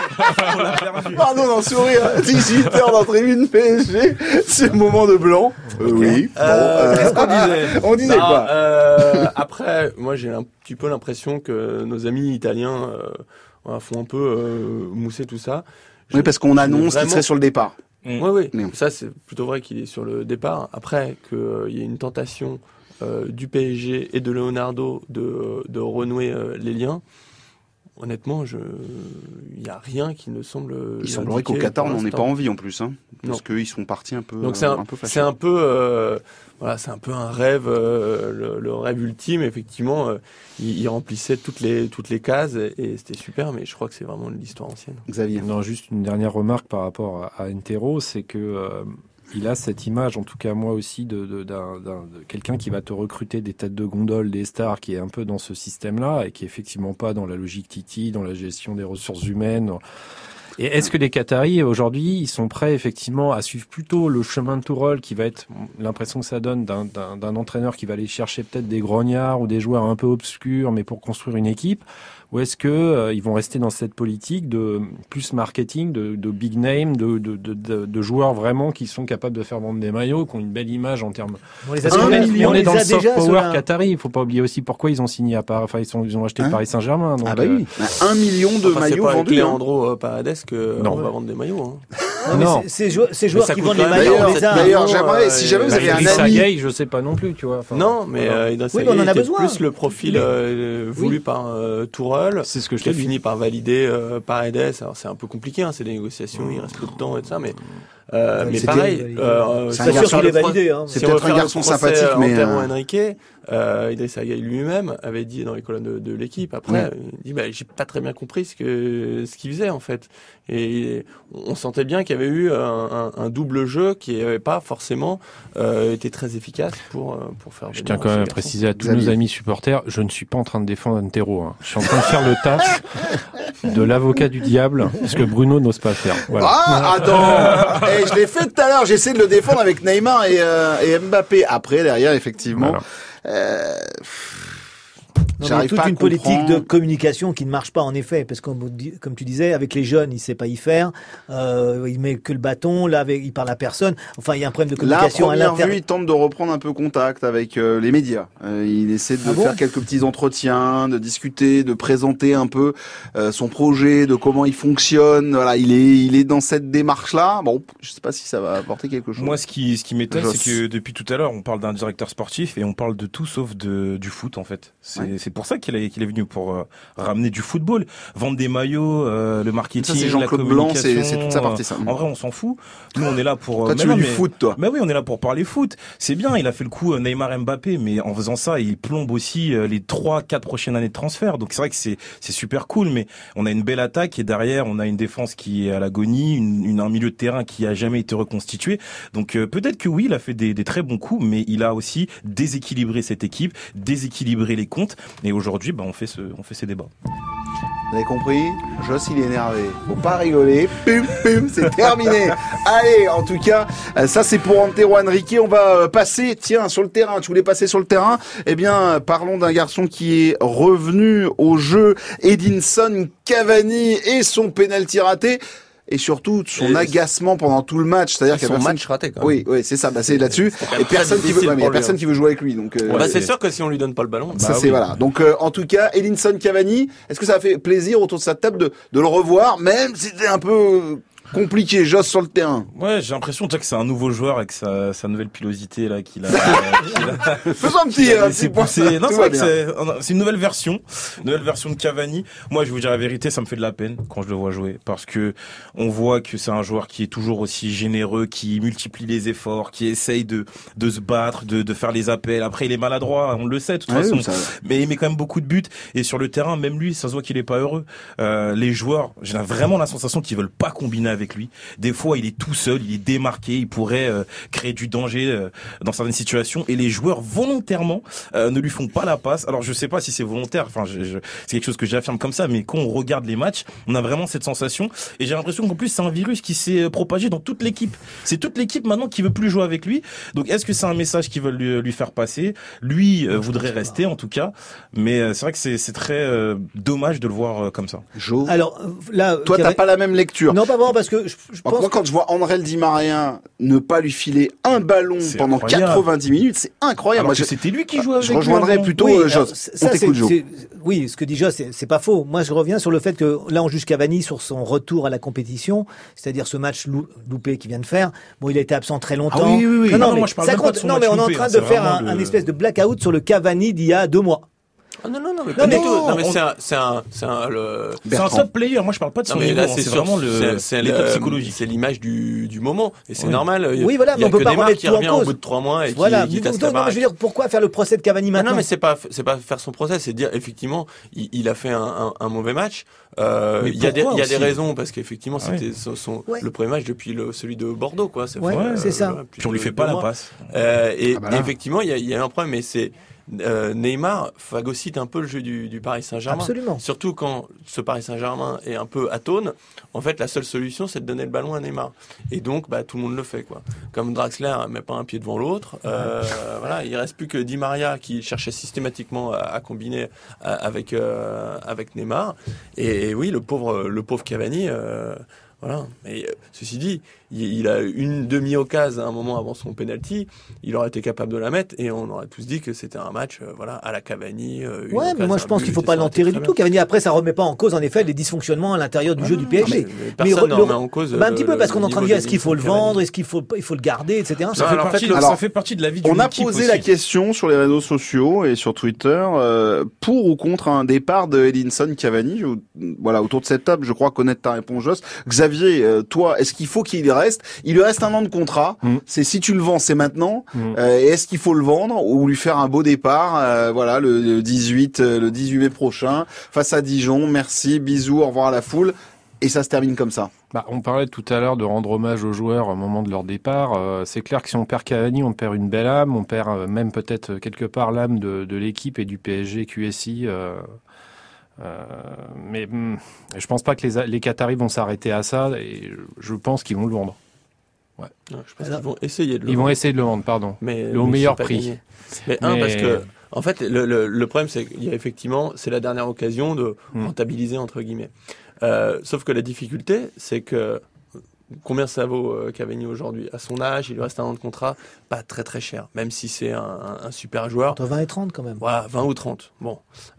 secondes. Pardon d'en sourire. dix-huit heures dans Tribune P S G. C'est le moment de blanc. Euh, oui. Bon, Euh, qu'est-ce qu'on disait? On disait Non, quoi? euh, Après, moi j'ai un petit peu l'impression que nos amis italiens euh, voilà, font un peu euh, mousser tout ça. Je- Oui, parce qu'on je- annonce qu'il vraiment- serait sur le départ. Oui, oui. Mais- Ça, c'est plutôt vrai qu'il est sur le départ. Après, qu'il y ait une tentation euh, du P S G et de Leonardo de, de renouer euh, les liens, honnêtement, je... il n'y a rien qui ne semble. Il semblerait qu'au l'indiquer Qatar, on pour n'en ait pas l'instant. envie en plus, hein. Parce Non. qu'ils sont partis un peu, Donc c'est euh, un, un peu fâchés. c'est un peu, euh, voilà, c'est un peu un rêve, euh, le, le rêve ultime. Effectivement, euh, il, il remplissait toutes les toutes les cases et, et c'était super. Mais je crois que c'est vraiment de l'histoire ancienne. Xavier. Non, juste une dernière remarque par rapport à, à Antero, c'est que euh, il a cette image, en tout cas moi aussi, de, de, d'un, d'un- de quelqu'un qui va te recruter des têtes de gondole, des stars, qui est un peu dans ce système-là et qui est effectivement pas dans la logique Titi, dans la gestion des ressources humaines. Et est-ce que les Qataris, aujourd'hui, ils sont prêts effectivement à suivre plutôt le chemin de Tourelle, qui va être l'impression que ça donne d'un, d'un, d'un entraîneur qui va aller chercher peut-être des grognards ou des joueurs un peu obscurs, mais pour construire une équipe? Ou est-ce que euh, ils vont rester dans cette politique de plus marketing, de, de big name, de, de, de, de, de joueurs vraiment qui sont capables de faire vendre des maillots, qui ont une belle image en termes. On les a, Parce qu'on Un est, million, on est dans les le a soft déjà, power ceux-là. qatari. Il faut pas oublier aussi pourquoi ils ont signé à Paris. Enfin, ils, sont, ils ont acheté Hein le Paris Saint-Germain. Donc, Ah bah euh, oui. Un million de Enfin, c'est maillots pas avec vendus. hein. Leandro euh, Paredes que Non. on va vendre des maillots. Hein. Non, mais Non. c'est- Ces joueurs, ces joueurs ça qui coûte vendent les quand même maillots, on D'ailleurs, les a. d'ailleurs, hein. j'aimerais, si jamais vous Bah, avez un Idriss ami. Gueye, je sais pas non plus, tu vois. Enfin, Non, mais voilà. euh, Idriss Oui, mais on en Gueye a était besoin. plus le profil Mais- euh, voulu Oui. par euh, Tourelle. c'est ce que je Qui t'ai a dit. fini par valider euh, Paredes. Alors c'est un peu compliqué, hein, c'est des négociations, il reste peu de temps et tout ça, mais euh, Ouais, mais c'était pareil. validé. Euh, C'est si un on garçon- veut sûr faire qu'il est le pro- validé. Hein. si C'est on veut peut-être un faire le garçon procès sympathique, à mais, Antero euh, Henrique, euh, Idriss Gueye lui-même avait dit dans les colonnes de, de l'équipe. Après, Ouais. il dit bah, j'ai pas très bien compris ce que ce qu'il faisait en fait. Et on sentait bien qu'il y avait eu un, un, un double jeu qui n'avait pas forcément euh, été très efficace pour euh, pour faire. Je venir tiens quand ce même à garçon. préciser à tous Xavier. nos amis supporters, je ne suis pas en train de défendre Antero. Hein. Je suis en train de faire le taf de l'avocat du diable, ce que Bruno n'ose pas faire. Voilà. Ah, attends. Eh, je l'ai fait tout à l'heure. J'essaie de le défendre avec Neymar et, euh, et Mbappé. Après, derrière, effectivement. Voilà. Euh, Non, J'arrive mais toute pas à une politique comprendre. de communication qui ne marche pas en effet, parce que comme tu disais, avec les jeunes, il sait pas y faire. Euh, il met que le bâton. Là, avec, il parle à personne. Enfin, il y a un problème de Là, à communication à première l'intérieur. vue, il tente de reprendre un peu contact avec euh, les médias. Euh, il essaie de Ah bon faire quelques petits entretiens, de discuter, de présenter un peu euh, son projet, de comment il fonctionne. Voilà, il est, il est dans cette démarche-là. Bon, je sais pas si ça va apporter quelque chose. Moi, ce qui, ce qui m'étonne, Joss. c'est que depuis tout à l'heure, on parle d'un directeur sportif et on parle de tout sauf de, du foot, en fait. C'est, Ouais. c'est pour ça qu'il est, qu'il est venu, pour euh, ramener du football, vendre des maillots, euh, le marketing, Ça, c'est la Jean-Claude Blanc, communication. c'est, c'est toute sa partie, ça. euh, En vrai, on s'en fout. Nous, on est là pour... Toi, euh, tu mais veux non, du mais- foot, toi. Mais oui, on est là pour parler foot. C'est bien, il a fait le coup euh, Neymar Mbappé, mais en faisant ça, il plombe aussi euh, les trois, quatre prochaines années de transfert. Donc c'est vrai que c'est c'est super cool, mais on a une belle attaque et derrière, on a une défense qui est à l'agonie, une, une- un milieu de terrain qui a jamais été reconstitué. Donc euh, peut-être que oui, il a fait des, des très bons coups, mais il a aussi déséquilibré cette équipe, déséquilibré les comptes. Et aujourd'hui, bah, on fait ce, on fait ces débats. Vous avez compris? Joss, il est énervé. Faut pas rigoler. Pum, pum, c'est terminé. Allez, en tout cas, euh, ça c'est pour Antero Henrique. On va euh, passer, tiens, sur le terrain. Tu voulais passer sur le terrain? Eh bien, parlons d'un garçon qui est revenu au jeu. Edinson Cavani et son pénalty raté. Et surtout, son Et agacement pendant tout le match. C'est-à-dire qu'il y a Son personne... match raté, quand même. Oui, oui, c'est ça. Bah, c'est là-dessus. Et personne qui veut, difficile ouais, mais il y a pour lui, personne hein. qui veut jouer avec lui. Donc, euh, Ouais, Bah, c'est c'est- sûr que si on lui donne pas le ballon, ça Bah c'est oui. voilà. Donc euh, en tout cas, Edinson Cavani, est-ce que ça a fait plaisir autour de cette table de, de le revoir, même si c'était un peu euh, compliqué, Joss sur le terrain. Ouais, j'ai l'impression déjà que c'est un nouveau joueur avec sa, sa nouvelle pilosité là qu'il a, euh, qu'il a, Faisons un petit, qu'il a un laissé petit point. pousser. Non, Tout c'est va vrai que bien. c'est, c'est une nouvelle version, une nouvelle version de Cavani. Moi, je vais vous dire la vérité, ça me fait de la peine quand je le vois jouer parce que on voit que c'est un joueur qui est toujours aussi généreux, qui multiplie les efforts, qui essaye de de se battre, de de faire les appels. Après, il est maladroit, on le sait de toute Ouais, façon. ça- Mais il met quand même beaucoup de buts et sur le terrain, même lui, ça se voit qu'il est pas heureux. Euh, les joueurs, j'ai vraiment la sensation qu'ils veulent pas combiner avec lui. Des fois, il est tout seul, il est démarqué, il pourrait euh, créer du danger euh, dans certaines situations et les joueurs volontairement euh, ne lui font pas la passe. Alors je sais pas si c'est volontaire, enfin je, je, c'est quelque chose que j'affirme comme ça, mais quand on regarde les matchs, on a vraiment cette sensation et j'ai l'impression qu'en plus c'est un virus qui s'est propagé dans toute l'équipe. C'est toute l'équipe maintenant qui veut plus jouer avec lui. Donc est-ce que c'est un message qu'ils veulent lui, lui faire passer? Lui euh, voudrait rester en tout cas, mais euh, c'est vrai que c'est, c'est très euh, dommage de le voir euh, comme ça. Jo. Alors euh, là, Toi, t'as Cavani- pas la même lecture. Non, pas vraiment, parce que je, je Alors, pense. moi, quand je vois André Di Maria ne pas lui filer un ballon C'est pendant incroyable. quatre-vingt-dix minutes, c'est incroyable. Alors Moi, que je, c'était lui qui jouait avec je lui rejoindrais avant. plutôt Oui, euh, alors, Joss. c'est- On ça, c'est- t'écoute, Jo. c'est- oui, ce que dit Joss, c'est, c'est pas faux. Moi, je reviens sur le fait que là, on juge Cavani sur son retour à la compétition, c'est-à-dire ce match lou- loupé qu'il vient de faire. Bon, il a été absent très longtemps. Ah oui, oui, oui. Non, Non, non, non, mais moi, je parle ça même pas compte- de son non, match mais on est en loupé, train hein, de c'est faire vraiment un, le- un espèce de blackout sur le Cavani d'il y a deux mois. Ah non, non, non, mais Non, pas mais du tout. non, Non, mais on- c'est un, c'est un, c'est un, le, C'est un Bertrand. top player. Moi, je parle pas de son non, mais niveau. là, hein, c'est c'est sûr, vraiment le, c'est, c'est l'état le- psychologique. c'est l'image du, du moment. Et c'est Oui. normal. Oui, voilà, il y mais a on peut que pas Neymar remettre qui tout en revient au cause. bout de trois mois et qui, Voilà. qui Donc, casse donc, la non, mais baraque. je veux dire, pourquoi faire le procès de Cavani Ah maintenant? non, mais c'est pas, c'est pas faire son procès, c'est dire effectivement, il, il a fait un, un, un mauvais match. Euh, Mais il y a des, pourquoi il y a des aussi raisons parce qu'effectivement, Ah c'était son, son- Ouais. le premier match depuis le, celui de Bordeaux, quoi. Ça Ouais, fait, euh, c'est ça. voilà, plus Puis on lui de fait pas deux la mois. passe. Euh, et Ah bah là. effectivement, il y a, il y a un problème, mais c'est euh, Neymar phagocyte un peu le jeu du, du Paris Saint-Germain. Absolument. Surtout quand ce Paris Saint-Germain est un peu atone, en fait, la seule solution, c'est de donner le ballon à Neymar. Et donc, bah, tout le monde le fait, quoi. Comme Draxler met pas un pied devant l'autre, euh, voilà, il reste plus que Di Maria qui cherchait systématiquement à, à combiner à- avec euh, avec Neymar. Et, et oui, le pauvre le pauvre Cavani. Euh, Voilà. Mais euh, ceci dit, il, il a une demi-occasion à un moment avant son penalty. Il aurait été capable de la mettre et on aurait tous dit que c'était un match, euh, voilà, à la Cavani. Euh, une Ouais, mais occasion, moi je un pense but, qu'il faut et pas ça aurait été l'enterrer très du tout. bien. Cavani, après, ça remet pas en cause, en effet, les dysfonctionnements à l'intérieur du Ah jeu non, du P S G. mais- mais personne Mais ne le- remet en cause. Bah, un petit le- peu, parce le qu'on est en train de niveau dire est-ce qu'il faut le Edinson Cavani. vendre, est-ce qu'il faut, il faut le garder, et cetera. Ça, Non, fait alors, en partie, fait, ça alors, fait partie de la vie On d'une a équipe posé aussi. la question sur les réseaux sociaux et sur Twitter euh, pour ou contre un départ de Edinson Cavani. Je- voilà, autour de cette table, je crois connaître ta réponse, Joss. Xavier, euh, toi, est-ce qu'il faut qu'il reste? Il lui reste un an de contrat. Mm. C'est si tu le vends, c'est maintenant. Mm. Euh, et est-ce qu'il faut le vendre ou lui faire un beau départ euh, voilà, le, le dix-huit, euh, le dix-huit mai prochain face à Dijon. Merci, bisous, au revoir à la foule. Et ça se termine comme ça. Bah, on parlait tout à l'heure de rendre hommage aux joueurs au moment de leur départ. Euh, c'est clair que si on perd Cavani, on perd une belle âme, on perd euh, même peut-être quelque part l'âme de, de l'équipe et du P S G Q S I. Euh, euh, mais hum, je pense pas que les, les Qataris vont s'arrêter à ça et je pense qu'ils vont le vendre. Non, je pense qu'ils vont essayer de le Ils vont vendre. essayer de le vendre, pardon. mais le au mais meilleur c'est pas prix. gagné. Mais un, Mais- parce que En fait, le, le, le problème, c'est qu'il y a effectivement, c'est la dernière occasion de Mm. rentabiliser, entre guillemets. Euh, sauf que la difficulté, c'est que combien ça vaut euh, Cavani aujourd'hui? À son âge, il lui reste un an de contrat, pas très très cher, même si c'est un, un, un super joueur. Entre vingt et trente quand même. Voilà, vingt ou trente. Bon.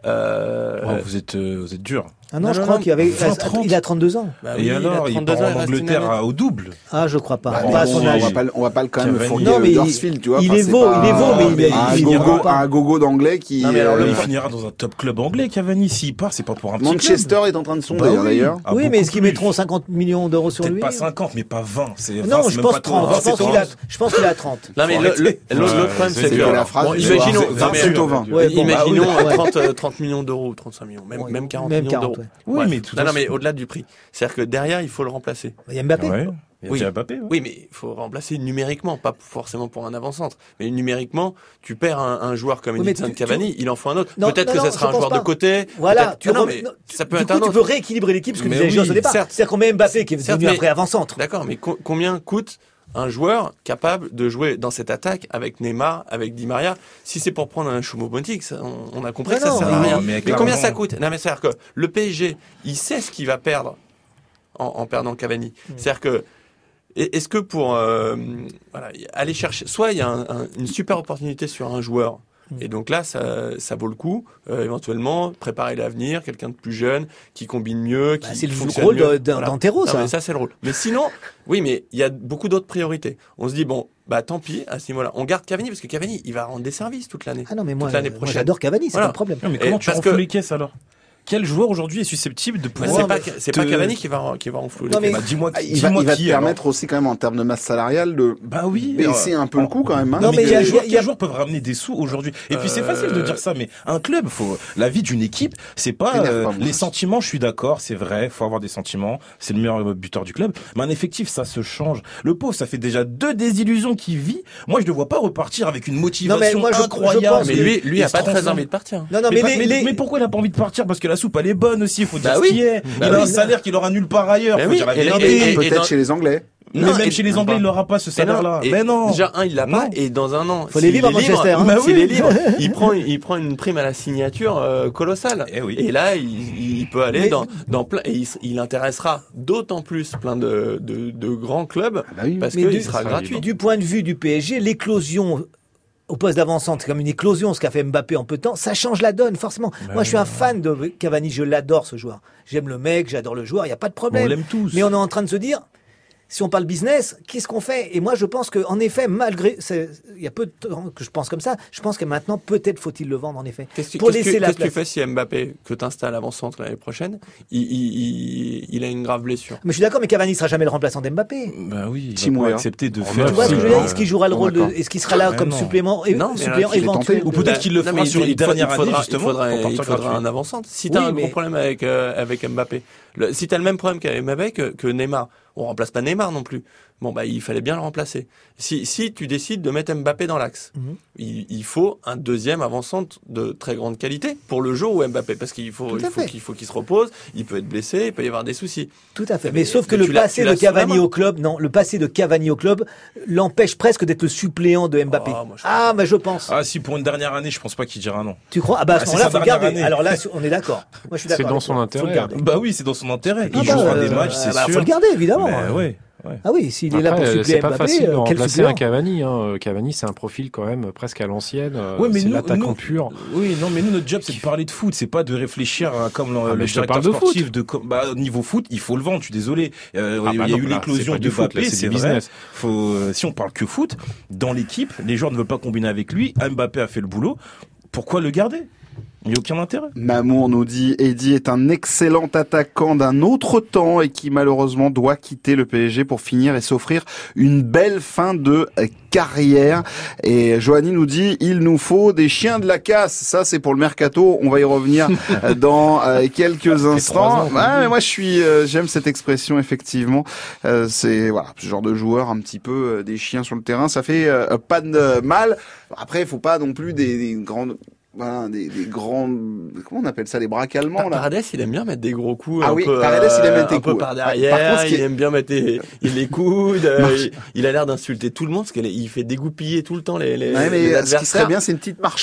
Euh, Oh, vous êtes, euh, vous êtes dur. Ah non, Non, je non, crois non, qu'il avait, vingt, trente. il a trente-deux ans. bah Et oui, alors, il il a trente-deux part ans, en il reste une Angleterre année. à- au double. Ah, je crois pas. Bah, pas à on, son on âge. va pas, le- on va pas le quand même le Cavani. fourguer Non, mais il- Huddersfield, tu vois. il Enfin, est c'est beau, pas il est beau, mais il est- un il gogo, finira pas. un gogo d'anglais qui. Non, mais alors, euh, le Il pro- finira dans un top club anglais, Cavani. S'il part, c'est pas pour un petit Manchester club. est en train de sonder Bah hein, oui. d'ailleurs. Ah, Oui, mais beaucoup est-ce qu'ils plus. mettront cinquante millions d'euros sur Peut-être lui? pas cinquante, mais pas vingt. C'est vingt, Non, c'est je même pense pas trente. trop. Je pense C'est qu'il a, trente. je pense qu'il a trente. Non, mais Faut le- arrêter. le- l'autre Ouais, l'autre problème, c'est c'est C'était que. la phrase. Bon, du imaginons, soir. non, vingt mais- plutôt vingt. Ouais, bon, bah imaginons oui, ouais. trente, euh, trente millions d'euros, trente-cinq millions, même, Ouais, même quarante même millions quarante, d'euros. ouais. Oui, Bref. mais tout non, non, façon- mais au-delà du prix. C'est-à-dire que derrière, il faut le remplacer. Il y a Mbappé. Ouais. Il y a Oui. déjà Mbappé. Ouais. Oui, mais il faut remplacer numériquement, pas forcément pour un avant-centre. Mais numériquement, tu perds un, un joueur comme Oui, mais Edinson tu- Cavani, il en faut un autre. Non, Peut-être non, que non, ça sera je un pense joueur pas. de côté. Voilà, peut-être- tu, non, non, rem- mais non, ça peut du être coup, un tu autre. peux rééquilibrer l'équipe, ce que Mais disait Joss oui, au départ. certes. C'est-à-dire qu'on met Mbappé qui est Certes, devenu un mais- vrai avant-centre. D'accord, mais co- combien coûte un joueur capable de jouer dans cette attaque avec Neymar, avec Di Maria? Si c'est pour prendre un Choupo-Moting, ça, on, on a compris Non, que ça non, sert à mais- rien. mais Mais, clairement- combien ça coûte? Non, mais c'est-à-dire que le P S G, il sait ce qu'il va perdre en, en perdant Cavani. C'est-à-dire que et- est-ce que pour euh, voilà, aller chercher, soit il y a un- un- une super opportunité sur un joueur, et donc là, ça, ça vaut le coup, euh, éventuellement, préparer l'avenir, quelqu'un de plus jeune, qui combine mieux, qui Bah, c'est le fonctionne rôle mieux. d'un- d'Antero, Non, ça. mais ça, c'est le rôle. Mais sinon, oui, mais il y a beaucoup d'autres priorités. On se dit, bon, bah tant pis, à ce niveau-là. On garde Cavani, parce que Cavani, il va rendre des services toute l'année. Ah non, mais moi, Toute l'année moi, prochaine. j'adore Cavani, c'est Voilà. pas le problème. Non, mais Et comment tu parce renfloues que- les caisses alors? Quel joueur aujourd'hui est susceptible de Mais pouvoir c'est pas, c'est pas te- Cavani qui va, qui va renflouer Non, les mais- caisses. Bah, dis-moi, Ah, Il va, dis-moi il va qui te alors. permettre aussi quand même en termes de masse salariale de Bah oui. baisser euh, un peu le coût quand même. hein. Non, Non, mais, mais il y a- quel, joueur, il y a- quel joueur peuvent ramener des sous aujourd'hui? Et puis c'est Euh, facile de dire ça, mais un club, faut la vie d'une équipe, c'est pas Énerve euh, pas, moi. les sentiments. Je suis d'accord, c'est vrai, faut avoir des sentiments. C'est le meilleur buteur du club, mais un effectif, ça se change. Le pauvre, ça fait déjà deux désillusions qu'il vit. Moi, je ne vois pas repartir avec une motivation moi, je- je incroyable. pense Mais que- lui, lui Il a se pas très transforme. envie de partir. Non, non, Mais, mais, pas- les, mais- les- mais pourquoi il a pas envie de partir? Parce que la soupe elle est bonne aussi, il faut dire Bah ce oui. qui est. Bah il a oui. un salaire qu'il aura nulle part ailleurs, Mais faut oui, dire la et- vérité. et- et- Peut-être dans- chez les Anglais. Mais Non, même et- chez les Anglais, il n'aura pas ce Et non, salaire-là. et Mais non. Déjà, un, il l'a pas, Non. et dans un an. Faut les s'il vivre à est libre, Manchester, hein. Bah s'il oui. est libre, il prend, il prend une prime à la signature euh, colossale. Eh oui. Et là, il, il peut aller Mais- dans, dans plein, et il, s- il intéressera d'autant plus plein de, de, de grands clubs Ah bah oui. parce Mais qu'il du- sera sera gratuit. libre. du point de vue du P S G, l'éclosion au poste d'avant-centre, c'est comme une éclosion, ce qu'a fait Mbappé en peu de temps, ça change la donne, forcément. Bah Moi, je suis oui. un fan de Cavani, je l'adore, ce joueur. J'aime le mec, j'adore le joueur, il n'y a pas de On problème. l'aime tous. Mais on est en train de se dire, si on parle business, qu'est-ce qu'on fait? Et moi, je pense qu'en effet, malgré, c'est- il y a peu de temps que je pense comme ça, je pense que maintenant, peut-être faut-il le vendre, en effet. Qu'est-ce que, Pour qu'est-ce laisser que- la qu'est-ce que tu place. fais si Mbappé, que tu installes avant-centre l'année prochaine, il, il, il, il a une grave blessure? Mais je suis d'accord, mais Cavani sera jamais le remplaçant d'Mbappé. Bah oui, il Tim va pas Weah. accepter de En faire. Tu vois ce que je veux dire? Est-ce qu'il jouera le bon, rôle de, d'accord. est-ce qu'il sera là Mais comme non. supplément, et- Non, mais suppléant alors qu'il est éventuel? tenté. Ou peut-être Bah, qu'il le non, fera mais sur il une faudra- dernière il année, faudra- justement, Il faudra, pour il partir faudra gratuit. un avant-centre. Si t'as Oui, un mais- gros problème avec, euh, avec Mbappé, le, si t'as le même problème qu'avec Mbappé, que, que Neymar, on remplace pas Neymar non plus. Bon, bah, il fallait bien le remplacer. Si, si tu décides de mettre Mbappé dans l'axe, Mhm. il, il faut un deuxième avant-centre de très grande qualité pour le jour où Mbappé, parce qu'il faut, Tout il à faut fait. qu'il faut qu'il se repose, il peut être blessé, il peut y avoir des soucis. Tout à fait. Mais- Mais sauf que mais le tu l'as- passé tu de l'as sous la Cavani main. au club, non, le passé de Cavani au club l'empêche presque d'être le suppléant de Mbappé. Oh, moi, je- Ah, mais je pense. Ah si, pour une dernière année, je pense pas qu'il dira non. Tu crois? Ah bah à Ah, ce c'est moment-là, sa faut le dernière garder. année. Alors là, on est d'accord. Moi, je suis C'est d'accord. dans avec son toi. intérêt. Faut le garder. Bah oui, c'est dans son intérêt. Ah Il bah, jouera euh, des matchs, ah c'est bah, sûr. faut le garder, évidemment. Mais ouais, ouais. Ah oui, s'il est là pour Après, suppléer c'est pas Mbappé, facile de euh, quel remplacer suppléant? un Cavani. Hein. Cavani, c'est un profil quand même presque à l'ancienne. euh, Ouais, mais c'est nous- l'attaquant nous- pur. Oui, non, mais nous, notre job, c'est de parler de foot, c'est pas de réfléchir à, comme le, Ah, le mais je te directeur parle de sportif foot. de, co- bah, au niveau foot, il faut le vendre, je suis désolé. Euh, Ah, il y bah a non, eu là, l'éclosion c'est pas de du foot, là, Mbappé, c'est c'est du vrai. business. Faut, euh, si on parle que foot, dans l'équipe, les joueurs ne veulent pas combiner avec lui, Mbappé a fait le boulot, pourquoi le garder? Il n'y a aucun intérêt. Mamour nous dit Eddy est un excellent attaquant d'un autre temps et qui malheureusement doit quitter le P S G pour finir et s'offrir une belle fin de carrière. Et Johanny nous dit il nous faut des chiens de la casse. Ça c'est pour le mercato. On va y revenir dans euh, quelques instants. ans qu'on Ouais, dit. mais moi je suis euh, j'aime cette expression effectivement. Euh, c'est voilà ce genre de joueur un petit peu euh, des chiens sur le terrain. Ça fait euh, pas de mal. Après il faut pas non plus des, des grandes voilà, des, des grands, comment on appelle ça, les braques allemands, là. Paredes, il aime bien mettre des gros coups. Ah un oui, peu, Paredes, il aime mettre des un peu coups. par Ouais. derrière. Par contre, ce qui il est- aime bien mettre des, il les coudes. euh, Marche. il, il a l'air d'insulter tout le monde parce qu'il il fait dégoupiller tout le temps les, les, Ouais, les mais ce qui adversaires. serait bien, c'est une petite marche avant.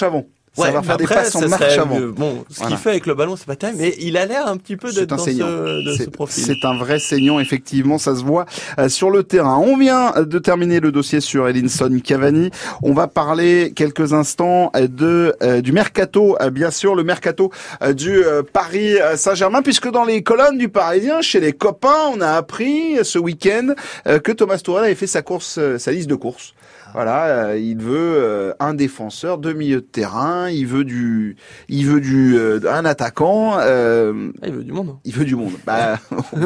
Ça Ouais, va faire des après, passes en ça marche serait avant. mieux. Bon, ce Voilà. qu'il fait avec le ballon, c'est pas terrible, mais il a l'air un petit peu C'est d'être un dans saignant. ce, de ce C'est- profil. C'est un vrai saignant, effectivement, ça se voit euh, sur le terrain. On vient de terminer le dossier sur Edinson Cavani. On va parler quelques instants euh, de euh, du mercato, euh, bien sûr, le mercato euh, du euh, Paris Saint-Germain, puisque dans les colonnes du Parisien, chez les copains, on a appris euh, ce week-end euh, que Thomas Tuchel avait fait sa course, euh, sa liste de courses. Voilà, euh, il veut euh, un défenseur, deux milieux de terrain, il veut du, il veut du, euh, un attaquant, euh, Ah, il veut du monde. il veut du monde. Bah,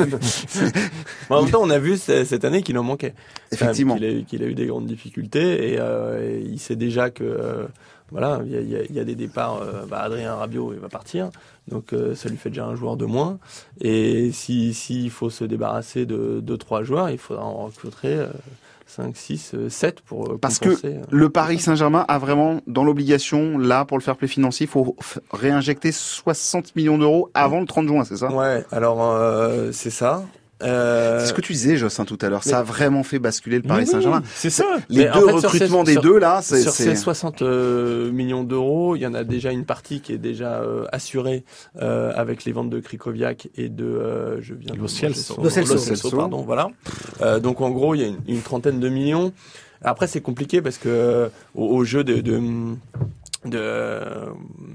En même temps, on a vu c- cette année qu'il en manquait. effectivement. Qu'il a, eu- qu'il a eu des grandes difficultés et, euh, et il sait déjà que euh, voilà, il y a, il y a- il y a des départs. Euh, bah, Adrien Rabiot, il va partir, donc euh, ça lui fait déjà un joueur de moins. Et si s'il faut se débarrasser de deux trois joueurs, il faudra en recruter euh, cinq, six, sept pour euh, Parce que compenser. euh. Le Paris Saint-Germain a vraiment dans l'obligation, là, pour le fair play financier, il faut f- réinjecter soixante millions d'euros avant le trente juin, c'est ça? Ouais, alors euh, c'est ça. Euh, C'est ce que tu disais, Jossin, tout à l'heure. Ça a vraiment fait basculer le Paris Mais oui, Saint-Germain. c'est ça. Les Mais en deux fait, sur recrutements ces- des sur- deux, là, c'est... Sur c'est- ces soixante euh, millions d'euros, il y en a déjà une partie qui est déjà euh, assurée euh, avec les ventes de Krikoviak et de euh, je viens de Lo Celso. Lo Lo Celso. Celso, pardon, voilà. Euh, donc en gros, il y a une, une trentaine de millions. Après, c'est compliqué parce que euh, au, au jeu de de, de euh,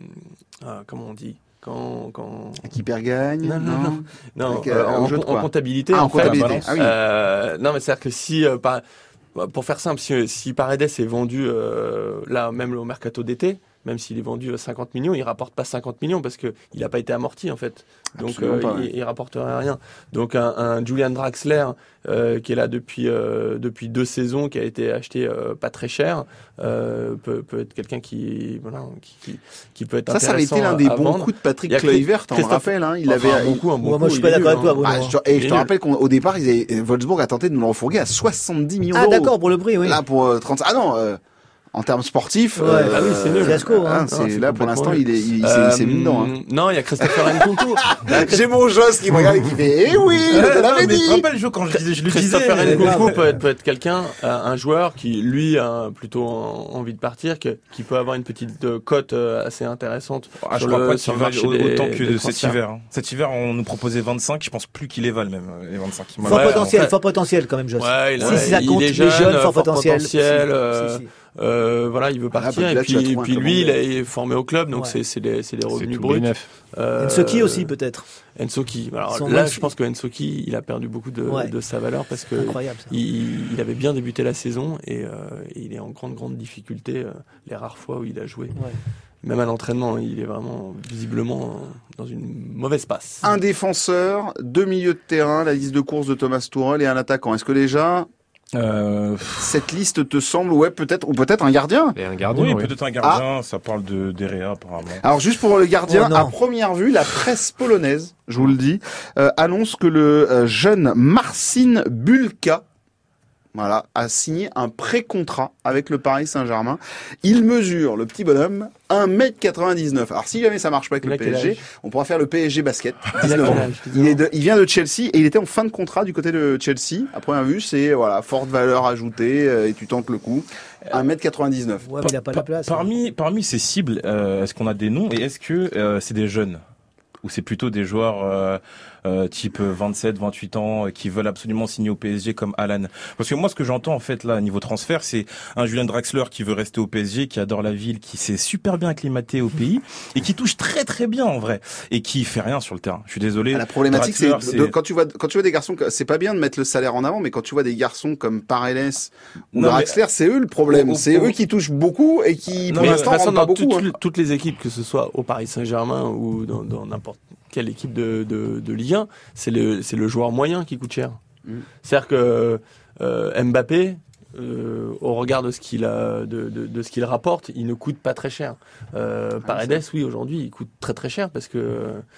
ah, comment on dit quand quand Qui perd gagne? Non, non, non. non Avec, euh, euh, en, au jeu de en quoi comptabilité Ah, en en fait, comptabilité. balance. Ah oui. euh, non, mais c'est-à-dire que si, euh, par, pour faire simple, si, si Paredes est vendu euh, là, même au mercato d'été, même s'il est vendu à cinquante millions, il rapporte pas cinquante millions parce que il n'a pas été amorti en fait. Donc Absolument euh, pas, il, ouais. il rapporterait rien. Donc un, un Julian Draxler euh, qui est là depuis euh, depuis deux saisons, qui a été acheté euh, pas très cher, euh, peut, peut être quelqu'un qui voilà qui, qui, qui peut être Ça, ça avait intéressant été l'un des à bons vendre. coups de Patrick Il y a Kluivert, on me Christophe- rappelle, hein. Il Enfin, avait... un bon coup, un bon Moi, moi, coup, je suis il pas est d'accord nul, avec toi, hein. Bruno. Ah, je, et Il je est te nul. rappelle qu'au départ, ils avaient, Wolfsburg a tenté de nous le refourguer à soixante-dix millions Ah, d'euros. d'accord, pour le prix, oui. Là, pour euh, trente... Ah non, euh, en termes sportifs... Ouais. euh, Ah oui, c'est nul. ah, Fiasco, hein. c'est- Non, là, c'est pour complètement l'instant, nul. il est, il, il s'est- il s'est mis dedans, hein. Euh, Non, il y a Christopher Nkunku. J'ai mon Joss qui me regarde et qui fait, eh oui, je te Non, l'avais mais tu dit! te rappelles, Jo, quand je, disais, je le disais. Christopher mais Nkunku grave. peut être, peut être quelqu'un, euh, un joueur qui, lui, a plutôt en- envie de partir, que- qui peut avoir une petite euh, cote euh, assez intéressante. Ah, je sur crois le- pas sur qu'il le vaille marché au- des- autant que des de cet transferts. hiver. hein. Cet hiver, on nous proposait vingt-cinq. Je pense plus qu'il les valent même, euh, les vingt-cinq. Fort Ouais, potentiel, en fait- fort potentiel quand même, Joss. Ouais, il, Si, ouais, si ça il compte, est les jeune, jeunes, fort fort potentiel. potentiel, Si, euh, si, si. euh, voilà, il veut partir. bah, et là, tu vas puis, et trouver puis un lui, il club est formé au club, donc Ouais. c'est c'est des, c'est des C'est revenus tout bruts. bénef. Euh, Ensoki aussi, peut-être. Ensoki. Alors Son là, même- je pense que Ensoki, il a perdu beaucoup de, Ouais. de sa valeur parce que Incroyable, ça. il, il avait bien débuté la saison et, euh, et il est en grande, grande difficulté euh, les rares fois où il a joué. Ouais. Même à l'entraînement, il est vraiment visiblement dans une mauvaise passe. Un défenseur, deux milieux de terrain, la liste de course de Thomas Tuchel et un attaquant. Est-ce que déjà, Euh, cette liste te semble, ouais, peut-être, ou peut-être un gardien? Et un gardien, oui, oui. peut-être un gardien. Ça parle de d'Erea apparemment. Alors juste pour le gardien, Oh non. à première vue, la presse polonaise, je vous le dis, euh, annonce que le euh, jeune Marcin Bulka, voilà, a signé un pré-contrat avec le Paris Saint-Germain. Il mesure, le petit bonhomme, un mètre quatre-vingt-dix-neuf. Alors si jamais ça marche pas avec Il le a quel P S G, âge on pourra faire le P S G basket. Il a dix-neuf ans. quel âge, Il, est de- il vient de Chelsea et il était en fin de contrat du côté de Chelsea. À première vue, c'est voilà, forte valeur ajoutée euh, et tu tentes le coup. un mètre quatre-vingt-dix-neuf. Ouais, mais il n'a pas la place. hein. Parmi, parmi ces cibles, euh, est-ce qu'on a des noms et est-ce que euh, c'est des jeunes ou c'est plutôt des joueurs euh, euh, type vingt-sept, vingt-huit ans euh, qui veulent absolument signer au P S G comme Alan? Parce que moi, ce que j'entends en fait là, niveau transfert, c'est un Julian Draxler qui veut rester au P S G, qui adore la ville, qui s'est super bien acclimaté au pays et qui touche très très bien en vrai et qui fait rien sur le terrain. Je suis désolé. La problématique, c'est Draxler, de- quand tu vois quand tu vois des garçons, que- c'est pas bien de mettre le salaire en avant, mais quand tu vois des garçons comme Paredes ou Non, mais- Draxler, c'est eux le problème. Au- au- C'est au- eux qui touchent beaucoup et qui, Non, pour mais de l'instant, toute façon, rendent pas dans beaucoup. toutes, hein. toutes les équipes, que ce soit au Paris Saint-Germain ou dans, dans n'importe quelle équipe de, de, de Ligue un, c'est le, c'est le joueur moyen qui coûte cher. Mm. C'est-à-dire que euh, Mbappé, euh, au regard de ce qu'il a, de, de, de ce qu'il rapporte, il ne coûte pas très cher. Euh, Paredes, oui, aujourd'hui, il coûte très très cher parce que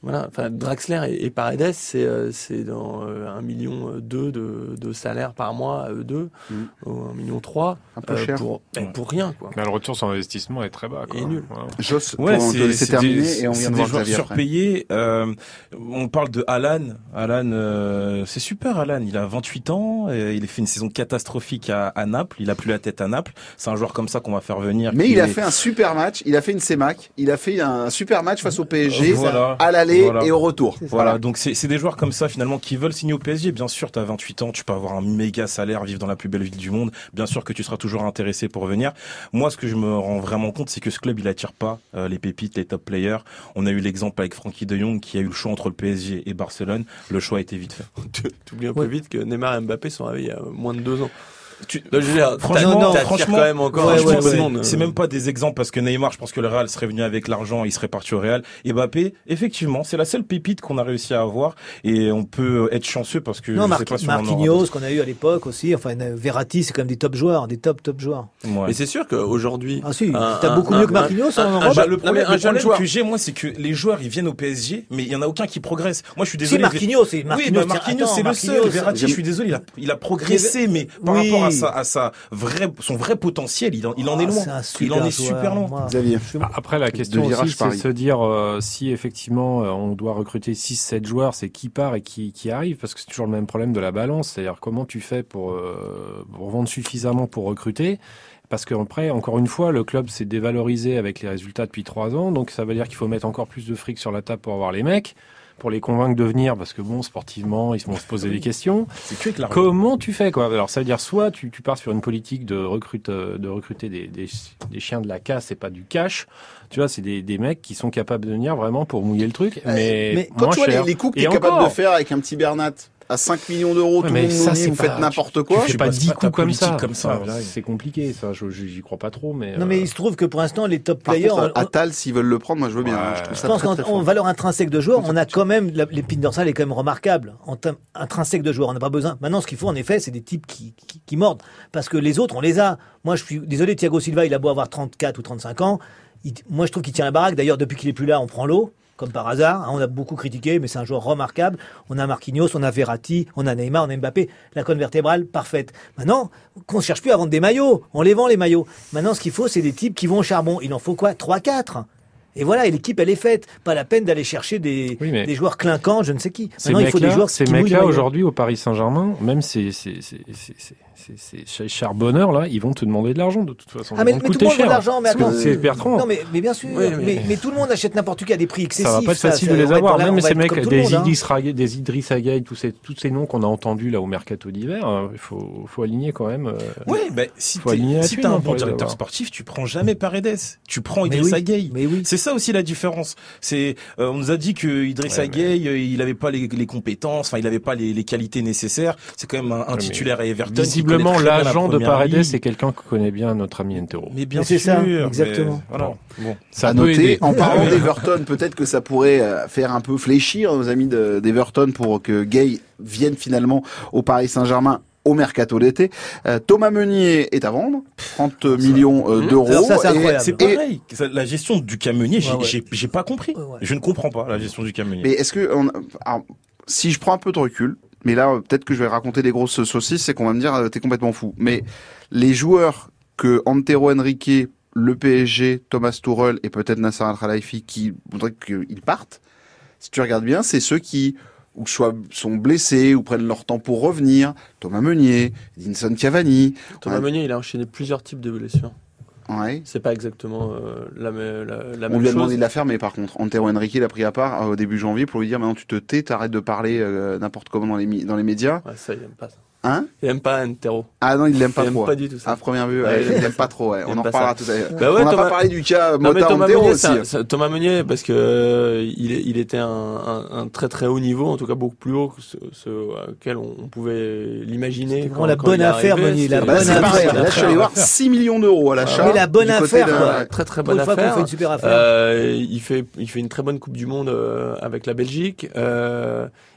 Voilà, enfin Draxler et, et Paredes, c'est euh, c'est dans euh, un million deux de, de salaire par mois à eux deux, Mm. ou un million trois, Un peu euh, cher. pour ben, pour rien quoi. Mais le retour sur investissement est très bas. Quoi. Et nul. Voilà. Joss, Ouais, pour te c'est laisser c'est terminer des, et on c'est vient de des voir joueurs Xavier après. surpayés. Euh, on parle de Alan. Alan, euh, c'est super. Alan, il a vingt-huit ans. Et il a fait une saison catastrophique à, à Naples. Il a plus la tête à Naples. C'est un joueur comme ça qu'on va faire venir. Mais qui il a est- fait un super match, il a fait une C M A C, il a fait un super match face au P S G, Voilà. à l'aller Voilà. et au retour. Voilà, donc c'est c'est des joueurs comme ça finalement qui veulent signer au P S G. Bien sûr, tu as vingt-huit ans, tu peux avoir un méga salaire, vivre dans la plus belle ville du monde. Bien sûr que tu seras toujours intéressé pour venir. Moi, ce que je me rends vraiment compte, c'est que ce club, il attire pas euh, les pépites, les top players. On a eu l'exemple avec Frankie de Jong qui a eu le choix entre le P S G et Barcelone. Le choix a été vite fait. Tu oublies un peu Ouais. vite que Neymar et Mbappé sont arrivés il y a moins de deux ans. Tu- Donc, je veux dire, Franchement, t'as- t'attires franchement, quand même encore Ouais, un ouais, petit peu c'est- de monde. c'est même pas des exemples parce que Neymar, je pense que le Real serait venu avec l'argent, il serait parti au Real. Et Mbappé, effectivement, c'est la seule pépite qu'on a réussi à avoir et on peut être chanceux parce que Non, je Mar- sais pas si on en aura Marquinhos, qu'on a eu à l'époque aussi. Enfin, Verratti, c'est quand même des top joueurs, des top, top joueurs. d'autres. Ouais. Mais c'est sûr qu'aujourd'hui, Ah si, Un- t'as un- beaucoup un- mieux que un- Marquinhos un- en un Europe. jeune- Bah, le non, problème, mais un le jeune problème joueur. que j'ai, moi, c'est que les joueurs, ils viennent au P S G, mais il y en a aucun qui progresse. Moi, je suis Si désolé. Marquinhos, c'est Oui, Marquinhos, bah, Marquinhos, attends, c'est le Marquinhos, seul. Verratti, j'aime- je suis désolé, il a, il a progressé, mais par Oui. rapport à sa, à sa vraie, son vrai potentiel, il en, il en est Ah, loin. c'est un Il en super est joueur, super loin. moi. Xavier. Je- Après, la question de virage aussi, c'est Paris. de se dire euh, si effectivement euh, on doit recruter six sept joueurs, c'est qui part et qui, qui arrive, parce que c'est toujours le même problème de la balance, c'est-à-dire comment tu fais pour, euh, pour vendre suffisamment pour recruter. Parce qu'après, encore une fois, le club s'est dévalorisé avec les résultats depuis trois ans, donc ça veut dire qu'il faut mettre encore plus de fric sur la table pour avoir les mecs, pour les convaincre de venir, parce que bon, sportivement, ils vont se poser des questions. C'est que avec l'argent. Comment tu fais quoi? Alors ça veut dire soit tu, tu pars sur une politique de recrute euh, de recruter des, des, des chiens de la casse et pas du cash. Tu vois, c'est des, des mecs qui sont capables de venir vraiment pour mouiller le truc, mais, Mais quand moins tu vois les, cher. les coups que Et tu es capable encore. de faire avec un petit Bernat à cinq millions d'euros, Ouais, tout mais le monde ça, nous dit c'est vous pas- faites n'importe quoi. Tu fais pas bosses dix pas ta coups comme politique ça. comme ça, Enfin, ouais. c'est compliqué, ça. Je, j'y crois pas trop, mais. Non, mais euh, il se trouve que pour l'instant, les top Par players. contre, on- Attal, s'ils veulent le prendre, moi je veux bien. Ouais. hein, je trouve Je ça pense très, qu'en très en fort. valeur intrinsèque de joueur, on a quand même la- l'épine dorsale est quand même remarquable en termes intrinsèques de joueurs. On n'a pas besoin. Maintenant, ce qu'il faut en effet, c'est des types qui, qui, qui mordent, parce que les autres, on les a. Moi, je suis désolé, Thiago Silva, il a beau avoir trente-quatre ou trente-cinq ans, il- moi je trouve qu'il tient la baraque. D'ailleurs, depuis qu'il est plus là, on prend l'eau. Comme par hasard, hein, on a beaucoup critiqué, mais c'est un joueur remarquable. On a Marquinhos, on a Verratti, on a Neymar, on a Mbappé, la colonne vertébrale parfaite. Maintenant, qu'on ne cherche plus à vendre des maillots, on les vend les maillots. Maintenant, ce qu'il faut, c'est des types qui vont au charbon. Il en faut quoi? trois quatre. Et voilà, et l'équipe, elle est faite. Pas la peine d'aller chercher des, Oui, mais- des joueurs clinquants, je ne sais qui. Ces Maintenant, il faut des mecs-là, joueurs ces qui mouillent le mecs-là maillot. aujourd'hui au Paris Saint-Germain, même ces, ces, ces, ces, ces, ces, ces charbonneurs là, ils vont te demander de l'argent de toute façon. Ah, Ils mais, vont mais te tout coûter le monde veut cher. de l'argent, mais Parce que attends. c'est Bertrand. Non, mais, mais bien sûr. Oui, mais- mais... Mais, tout le monde achète n'importe qui à des prix excessifs. Ça va pas être facile ça, de les on va être avoir, dans la- même on va ces être mecs, comme tout des le monde, hein. Idriss Raguet, des Idriss Gueye, tous ces, tous ces noms qu'on a entendus là au mercato d'hiver, euh, il faut, faut aligner quand même. euh, Ouais, ben, si Faut t'es aligner la si thune, t'as un hein, bon pour les directeur avoir. sportif, tu prends jamais Paredes. Tu prends Mais Idrissa oui, Gueye. mais oui. C'est ça aussi la différence. C'est, euh, on nous a dit que Idrissa Ouais, mais- Gueye, euh, il avait pas les, les compétences, enfin, il avait pas les, les qualités nécessaires. C'est quand même un, un mais titulaire à Everton. qui Visiblement, connaît très bien la l'agent de première Paredes, ligue. c'est quelqu'un que connaît bien notre ami Entero. Mais bien Mais c'est sûr. ça, mais exactement. Voilà. Bon. Bon. Ça à peut noter, aider. en parlant Ouais. d'Everton, peut-être que ça pourrait euh, faire un peu fléchir nos amis de- d'Everton pour que Gay vienne finalement au Paris Saint-Germain au mercato d'été. Euh, Thomas Meunier est à vendre, trente millions euh, Mmh. d'euros. Alors ça, c'est et- incroyable. C'est et- pareil. Ça, La gestion du Camenier, j'ai Ouais, ouais. j'ai- j'ai pas compris. Ouais, ouais. Je ne comprends pas la gestion du Camenier. Mais est-ce que, on- alors, si je prends un peu de recul, mais là euh, peut-être que je vais raconter des grosses saucisses, c'est qu'on va me dire euh, t'es complètement fou. Mais les joueurs que Antero Henrique, le P S G, Thomas Tuchel et peut-être Nasser Al-Khelaifi qui voudraient qu'ils partent, si tu regardes bien, c'est ceux qui ou soit sont blessés ou prennent leur temps pour revenir. Thomas Meunier, Edinson Cavani. Thomas Ouais. Meunier, il a enchaîné plusieurs types de blessures. Ouais. C'est pas exactement euh, la, me- la, la On même lui a chose. demandé de la faire, mais par contre, Antero Henrique l'a pris à part euh, au début janvier pour lui dire maintenant tu te tais, t'arrêtes de parler euh, n'importe comment dans les, mi- dans les médias. Ouais, ça, il aime pas ça. Hein Il aime pas Antero. Ah non, il l'aime pas Il aime trop. pas du tout ça. À première vue, Ouais, ouais, il il aime l'aime pas pas ça. trop. Ouais. Il On aime en pas reparlera ça. tout à l'heure. Bah ouais, On n'a Thomas- pas parlé du cas Non, mais Mota Thomas Antero Meunier, aussi. ça- ça- Thomas Meunier, parce que euh, il, est- il était un, un, un très très haut niveau, en tout cas beaucoup plus haut que ce, ce auquel on, on pouvait l'imaginer. C'était quand- vraiment la quand bonne il est affaire, arrivé. Meunier, la C'était- Bah, bonne c'est affaire. pareil. bonne Là, je suis allé affaire. voir six millions d'euros à l'achat. Mais la bonne du côté affaire, de- quoi. Très très Pour bonne une fois qu'on affaire. fait une super affaire. Euh, il fait il fait une très bonne Coupe du Monde euh, avec la Belgique. Euh,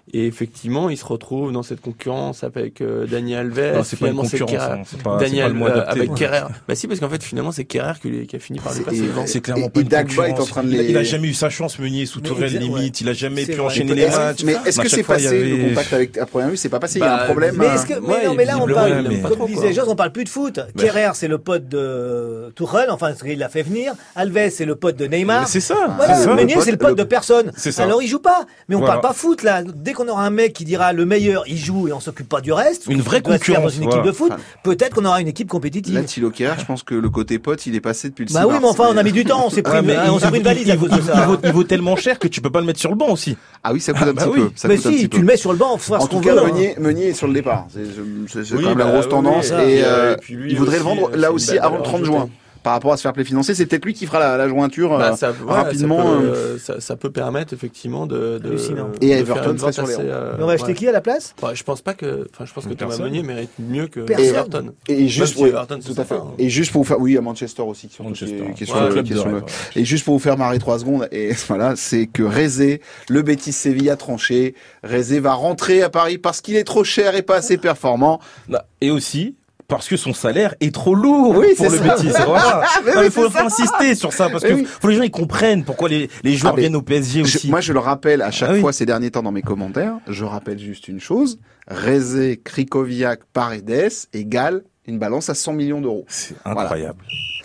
Et effectivement, il se retrouve dans cette concurrence avec euh, Daniel Alves. Non, c'est finalement, pas une concurrence, Kerrer, hein, c'est pas, Daniel c'est pas le mot euh, adapté. avec Kerrer. Bah si, parce qu'en fait, finalement, c'est Kerrer qui, qui a fini par le passer. Et- C'est clairement et- pas et une Dagba est en concurrence. train de Il a- les- Il a jamais eu sa chance, Meunier, sous Mais Tourelle exact, limite. ouais. Il a jamais C'est pu vrai. enchaîner Mais les est-ce- matchs. mais est-ce À que chaque c'est fois, il y passé avait- le contact avec, à première vue, c'est pas passé, il y a Bah, un problème. Mais, hein. est-ce que, mais Ouais, non, mais là, on visiblement, parle, il aime pas comme trop, disait quoi. Jos, on parle plus de foot. Kerrer, c'est le pote de Tourelle, enfin, il l'a fait venir. Alves, c'est le pote de Neymar. C'est ça. Voilà, c'est ça. Meunier, le c'est le pote- pote de personne. C'est ça. Alors, il joue pas. Mais on Voilà. parle pas foot, là. Dès qu'on aura un mec qui dira le meilleur, il joue et on s'occupe pas du reste. Une vraie il doit se faire dans concurrence, une équipe voilà. de foot. Enfin, Peut-être qu'on aura une équipe Là, compétitive. Thilo Kerrer, je pense que le côté pote, il est passé depuis le Bah six oui, mais mars, enfin, on a mis du temps. On s'est pris, Ouais, mais une- il- on s'est il- pris une valise il- à cause de il- ça. il vaut- Il vaut tellement cher que tu peux pas le mettre sur le banc aussi. Ah oui, ça coûte un bah petit oui. peu. Ça Mais coûte un si, petit tu peu. le mets sur le banc, faut faire En ce tout qu'on cas, veut. hein. Meunier, Meunier est sur le départ. C'est c'est- c'est Oui, quand même la bah, grosse oui, tendance. oui, et et, euh, et puis lui il voudrait aussi, le vendre euh, là c'est aussi une belle avant le valeur trente ajoutée. juin. Par rapport à ce fair play financier, c'est peut-être lui qui fera la, la jointure euh, Bah, ça, voilà, rapidement. ça peut, euh, euh, ça, ça peut permettre effectivement de, de, Hallucinant. de Et faire Everton une serait vente sur les assez, rangs. euh, Mais on va acheter ouais. qui à la place? Ouais, je pense pas que, enfin, je pense que Thomas Personne. Meunier mérite mieux que Personne. Everton. Et juste si pour, Everton, c'est tout à fait. sympa, hein. Et juste pour vous faire, oui, à Manchester aussi, surtout, Manchester. qui est, qui est sur Ouais, le, club qui est de sur le- rêve, ouais. Et juste pour vous faire marrer trois secondes, et voilà, c'est que Rézé, le Betis Séville a tranché. Rézé va rentrer à Paris parce qu'il est trop cher et pas assez performant. Bah, Et aussi parce que son salaire est trop lourd Oui, pour c'est le ça. Betis. Voilà. Mais Non, oui, mais faut, c'est faut ça. insister sur ça parce Mais que oui. faut que les gens ils comprennent pourquoi les, les joueurs Ah, mais viennent au P S G Je- aussi. moi, je le rappelle à chaque Ah oui. fois ces derniers temps dans mes commentaires. Je rappelle juste une chose. Rézé, Krikoviak, Paredes égale une balance à cent millions d'euros. C'est incroyable.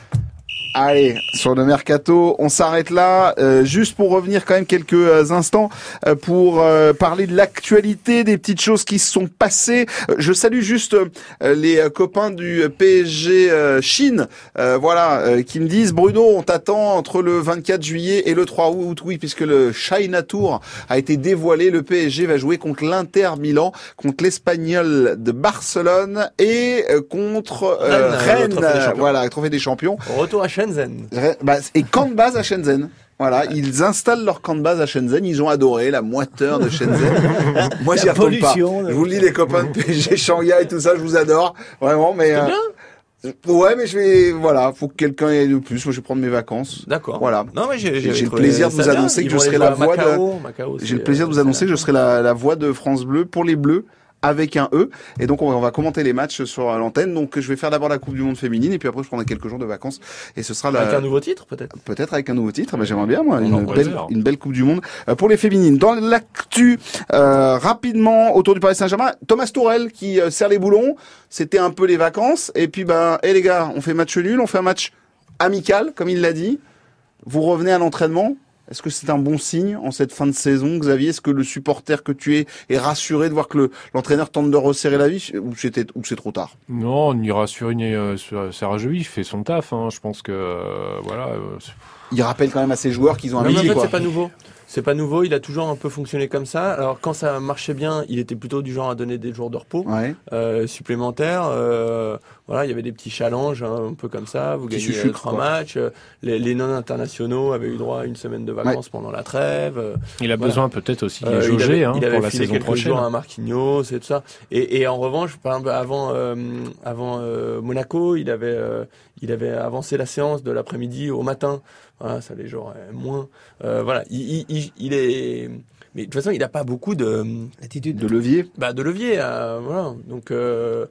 Allez, sur le mercato, on s'arrête là. Euh, juste pour revenir quand même quelques euh, instants euh, pour euh, parler de l'actualité, des petites choses qui se sont passées. Euh, je salue juste euh, les euh, copains du P S G euh, Chine, euh, voilà, euh, qui me disent Bruno, on t'attend entre le vingt-quatre juillet et le trois août. Oui, puisque le China Tour a été dévoilé. Le P S G va jouer contre l'Inter Milan, contre l'Espagnol de Barcelone et euh, contre euh, Rennes, Rennes. le trophée des champions. Voilà, trophée des champions. Retour à Shenzhen. Bah, et camp de base à Shenzhen. Voilà, ils installent leur camp de base à Shenzhen. Ils ont adoré la moiteur de Shenzhen. Moi, j'y La retourne pas. pollution, Je vous le dis, les copains de P S G, Shanghai et tout ça, je vous adore. Vraiment, mais... C'est euh, ouais, mais je vais... Voilà, faut que quelqu'un ait de plus. Moi, je vais prendre mes vacances. D'accord. Voilà. Non, mais j'ai, J'ai j'ai le trouvé plaisir de ça vous bien. annoncer que Ils je vont serai aller la jouer à voix de- Macao. Macao, J'ai c'est, le plaisir euh, de vous c'est annoncer que je la- serai la, la voix de France Bleu pour les Bleus avec un E. Et donc, on va, on va commenter les matchs sur l'antenne. Donc, je vais faire d'abord la Coupe du Monde féminine et puis après, je prendrai quelques jours de vacances. Et ce sera la... Avec un nouveau titre, peut-être. Peut-être avec un nouveau titre, mais j'aimerais bien moi On en une belle, préfère. une belle Coupe du Monde euh, pour les féminines. Dans l'actu, euh, rapidement autour du Paris Saint-Germain, Thomas Tuchel qui euh, serre les boulons. C'était un peu les vacances et puis ben, hé les gars, on fait match nul, on fait un match amical comme il l'a dit. Vous revenez à l'entraînement. Est-ce que c'est un bon signe en cette fin de saison, Xavier? Est-ce que le supporter que tu es est rassuré de voir que le, l'entraîneur tente de resserrer la vis ou c'était ou c'est trop tard? Non, ni rassuré ni euh, c'est rajeuni, il fait son taf. Hein. Je pense que euh, voilà. euh, c'est- Il rappelle quand même à ses joueurs qu'ils ont un Non, mais en midi fait, quoi. c'est pas nouveau. C'est pas nouveau. Il a toujours un peu fonctionné comme ça. Alors, quand ça marchait bien, il était plutôt du genre à donner des jours de repos Ouais. euh, supplémentaires. Euh, voilà, il y avait des petits challenges, hein, un peu comme ça. Vous Qui gagnez chuchotent, euh, trois quoi. matchs. Euh, Les, les non-internationaux avaient eu droit à une semaine de vacances pendant la trêve. Euh, Il a Voilà. besoin peut-être aussi de Euh, il jauger avait, hein, il avait pour la filé saison quelques prochaine. jours à Marquinhos et tout ça. Et, et en revanche, par exemple, avant, euh, avant euh, Monaco, il avait, euh, il avait avancé la séance de l'après-midi au matin. Voilà, ça les jours euh, moins. Euh, voilà, il, il, il, il est. Mais de toute façon, il n'a pas beaucoup de, L'attitude. De levier. bah, de levier. euh, voilà. Donc, euh,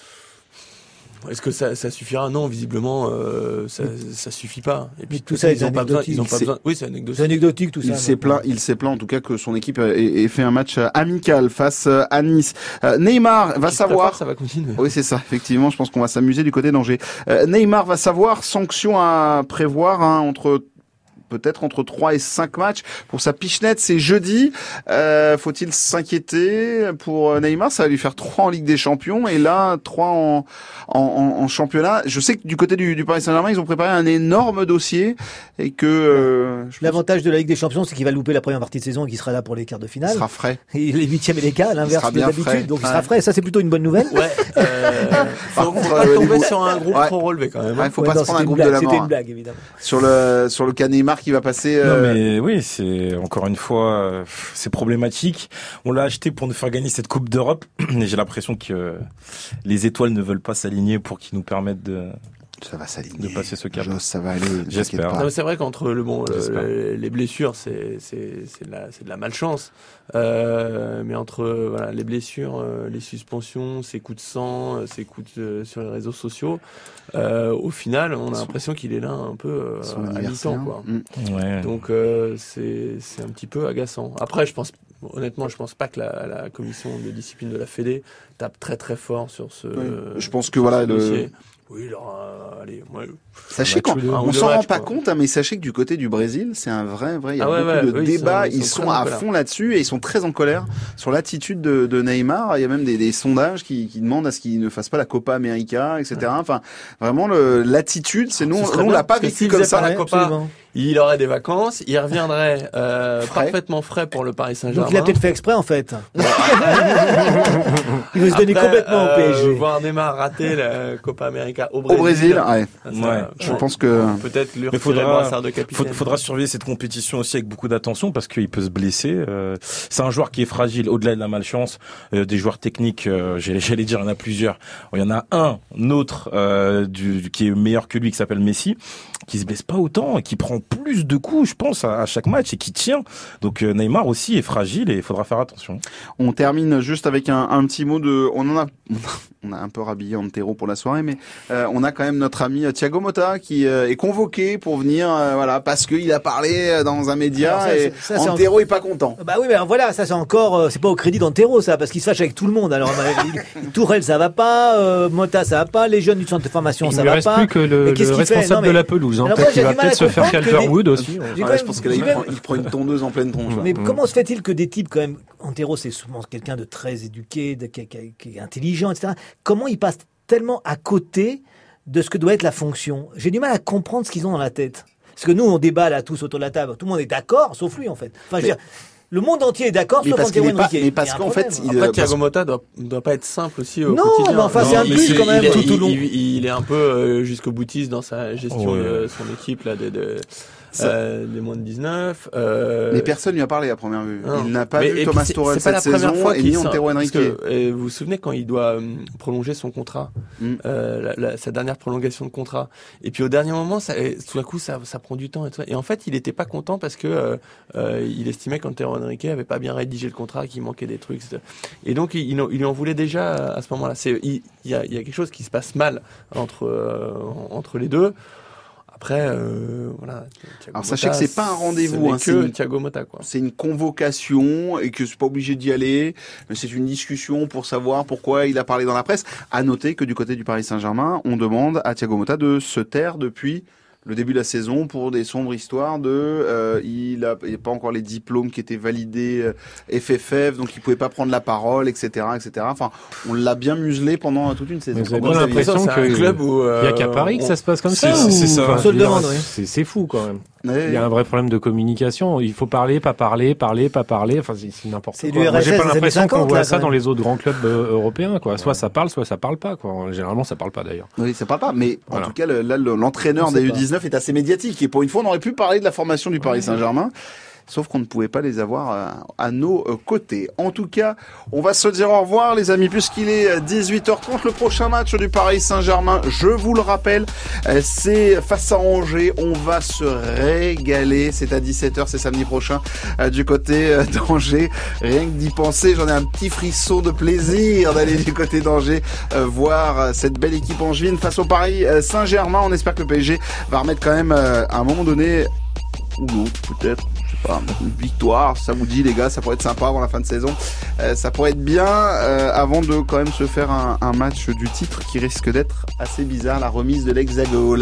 est-ce que ça, ça suffira? Non, visiblement, euh, ça, ça suffit pas. Et puis tout ça ils est ont pas besoin. Ils ont pas anecdotique. besoin. Oui, c'est C'est anecdotique. anecdotique tout ça. Il s'est maintenant. plaint, il s'est plaint en tout cas que son équipe ait, ait fait un match euh, amical face euh, à Nice. Euh, Neymar va Qui se savoir. prépare, ça va continuer. Oui, c'est ça. Effectivement, je pense qu'on va s'amuser du côté d'Angers. Euh, Neymar va savoir, sanction à prévoir hein, entre peut-être entre trois et cinq matchs pour sa pichenette. C'est jeudi. Euh, faut-il s'inquiéter pour Neymar? Ça va lui faire trois en Ligue des Champions et là trois en, en, en, en championnat. Je sais que du côté du, du Paris Saint-Germain, ils ont préparé un énorme dossier et que euh, je pense L'avantage de la Ligue des Champions, c'est qu'il va louper la première partie de saison et qu'il sera là pour les quarts de qu'il finale. sera frais. Et les huitièmes et les quarts, l'inverse sera de bien d'habitude. frais. Donc il Ouais. sera frais. Ça, c'est plutôt une bonne nouvelle. Ouais. Euh, Par faut, contre, faut euh, pas les tomber bou- sur un groupe Ouais. trop relevé quand même. Ouais, hein. faut Ouais, pas non, se prendre un c'était une groupe de blague, la C'était mort. une hein. blague, évidemment. Sur le sur le cas Neymar qui va passer. Non euh, mais oui, c'est encore une fois, euh, c'est problématique. On l'a acheté pour nous faire gagner cette Coupe d'Europe, et j'ai l'impression que euh, les étoiles ne veulent pas s'aligner pour qu'ils nous permettent de Ça va s'aligner. de passer ce cap. Joss, ça va aller. ne J'espère. t'inquiète pas. Non, mais c'est vrai qu'entre le bon, J'espère. le- les blessures, c'est c'est c'est de la c'est de la malchance. Euh, mais entre euh, voilà les blessures, euh, les suspensions, ces coups de sang, euh, ces coups de, sur les réseaux sociaux, euh, au final, on a Son- l'impression qu'il est là un peu euh, Son à anniversaire. mi-temps, quoi. Mm. Ouais. Donc euh, c'est c'est un petit peu agaçant. Après, je pense honnêtement, je pense pas que la, la commission de discipline de la Fédé tape très très fort sur ce. Oui. Je pense que sur voilà, ce le- dossier. Oui, alors, euh, allez, moi, Sachez match qu'on ou deux, un on ou deux s'en rend matchs, pas quoi. compte, hein, mais sachez que du côté du Brésil, c'est un vrai, vrai. Il y a Ah ouais, beaucoup ouais, de eux, ils débats. sont- ils Ils sont sont, très en à colère. fond là-dessus et ils sont très en colère sur l'attitude de, de Neymar. Il y a même des, des sondages qui, qui demandent à ce qu'il ne fasse pas la Copa América, et cetera. Enfin, vraiment, le- l'attitude, c'est nous, Ce nous, serait on bien, l'a pas parce que vécu s'ils comme faisaient pas ça. la Copa, Absolument. il aurait des vacances, il reviendrait euh, Frais. parfaitement frais pour le Paris Saint-Germain. Donc il a peut-être fait exprès en fait. Il veut se donner Après, complètement au P S G. euh, voir Neymar rater la Copa América au Au Brésil. Brésil, ouais. ça, Ouais. Je pense que peut-être lui Mais retirer faudra- le brassard de Faut- capitaine. faudra surveiller cette compétition aussi avec beaucoup d'attention parce qu'il peut se blesser. Euh, c'est un joueur qui est fragile au-delà de la malchance. Euh, des joueurs techniques, euh, j'allais, j'allais dire, il y en a plusieurs. Il y en a un autre euh, du, du- qui est meilleur que lui, qui s'appelle Messi, qui se blesse pas autant et qui prend plus de coups, je pense, à, à chaque match et qui tient. Donc euh, Neymar aussi est fragile et il faudra faire attention. on termine juste avec un, un petit mot de. On en a, on a un peu rhabillé Antero pour la soirée, mais euh, on a quand même notre ami euh, Thiago Motta qui euh, est convoqué pour venir, euh, voilà, parce qu'il a parlé euh, dans un média Alors ça, et c'est- ça, c'est Antero est pas content. Bah oui, mais alors voilà, ça c'est encore, euh, c'est pas au crédit d'Antero ça, parce qu'il se fâche avec tout le monde. Alors, bah, il- Tourelle ça va pas, euh, Mota ça va pas, les jeunes du centre de formation Il ça ne va reste pas. plus que le, Mais qu'est-ce le qu'il fait responsable Non, mais- de la pelouse. Hein. Alors Peut-être moi, j'ai qu'il va du mal peut-être à se faire comprendre que Calderwood des- aussi. J'ai Ouais, quand même- je pense que là, j'ai il quand prend, même- il prend une tondeuse en pleine tronche. là. Mais Mm. comment se fait-il que des types quand même, Antero c'est souvent quelqu'un de très éduqué, de, qui, qui- qui est intelligent, et cetera. Comment il passe tellement à côté de ce que doit être la fonction? J'ai du mal à comprendre ce qu'ils ont dans la tête. Parce que nous on débat là tous autour de la table, tout le monde est d'accord, sauf lui en fait. Enfin, je veux Mais- dire, le monde entier est d'accord, Mais sauf parce qu'il Antero est pas- Henrique. mais parce Il y a un qu'en fait, problème. il- Après, parce- Thiago Motta doit, doit pas être simple aussi au Non, quotidien. mais enfin, Non, c'est un il- plus, il- quand même, il est- tout au il- long. Il, il est un peu euh, jusqu'au boutiste dans sa gestion Ouais. de son équipe là, des, de, Ça- euh, des moins de dix-neuf. Euh, Mais personne lui a parlé à première vue. non. Il n'a pas Mais- vu et Thomas puis c'est- Tuchel c'est pas cette la première saison fois et qu'il ni sort- Antero parce Henrique. que, euh, vous vous souvenez quand il doit euh, prolonger son contrat, Mm. euh, la- la- sa dernière prolongation de contrat, et puis au dernier moment, ça, et tout à coup, ça, ça prend du temps et tout. Et en fait, il était pas content parce que euh, euh, il estimait qu'Antero Henrique avait pas bien rédigé le contrat, qu'il manquait des trucs. et cetera. Et donc, il, il en- il lui en voulait déjà à ce moment-là. C'est, il, il y a, il y a quelque chose qui se passe mal entre euh, entre les deux. Après, euh, voilà. Thiago Alors, sachez Motta, que c'est pas un rendez-vous, ce n'est hein, c'est que une- Thiago Motta, quoi. C'est une convocation et que c'est pas obligé d'y aller, mais c'est une discussion pour savoir pourquoi il a parlé dans la presse. À noter que du côté du Paris Saint-Germain, on demande à Thiago Motta de se taire depuis le début de la saison pour des sombres histoires de euh, il a, il a pas encore les diplômes qui étaient validés euh, F F F, donc il pouvait pas prendre la parole, et cetera, et cetera. Enfin, on l'a bien muselé pendant toute une saison. Mais vous avez Comment pas vous avez- l'impression C'est un que- club où Il n'y a euh, qu'à Paris que on- ça se passe comme C'est- ça. c'est- ou- c'est ça. enfin, On se je veux le dire, demande, oui. C'est c'est fou quand même. Ouais. Il y a un vrai problème de communication. Il faut parler, pas parler, parler, pas parler. Enfin, c'est c'est n'importe C'est quoi. du Moi, j'ai R S S pas des années l'impression qu'on cinquante, voit là, ça quand dans même. les autres grands clubs euh, européens, quoi. Soit ça parle, soit ça parle pas, quoi. Généralement, ça parle pas d'ailleurs. Oui, ça parle pas, mais Voilà. en tout cas, le- là, le- l'entraîneur On sait des pas. U dix-neuf est assez médiatique. Et pour une fois, on aurait pu parler de la formation du Paris Saint-Germain. Sauf qu'on ne pouvait pas les avoir euh, à nos euh, côtés. En tout cas, on va se dire au revoir, les amis, puisqu'il est dix-huit heures trente. Le prochain match du Paris Saint-Germain, je vous le rappelle, euh, c'est face à Angers. On va se régaler. C'est à dix-sept heures, c'est samedi prochain, euh, du côté euh, d'Angers. Rien que d'y penser, j'en ai un petit frisson de plaisir d'aller du côté d'Angers, euh, voir euh, cette belle équipe angevine face au Paris euh, Saint-Germain. On espère que le P S G va remettre quand même, euh, à un moment donné, ou l'autre peut-être, je sais pas, une victoire, ça vous dit les gars, ça pourrait être sympa avant la fin de saison, euh, ça pourrait être bien euh, avant de quand même se faire un, un match du titre qui risque d'être assez bizarre, la remise de l'Hexagone.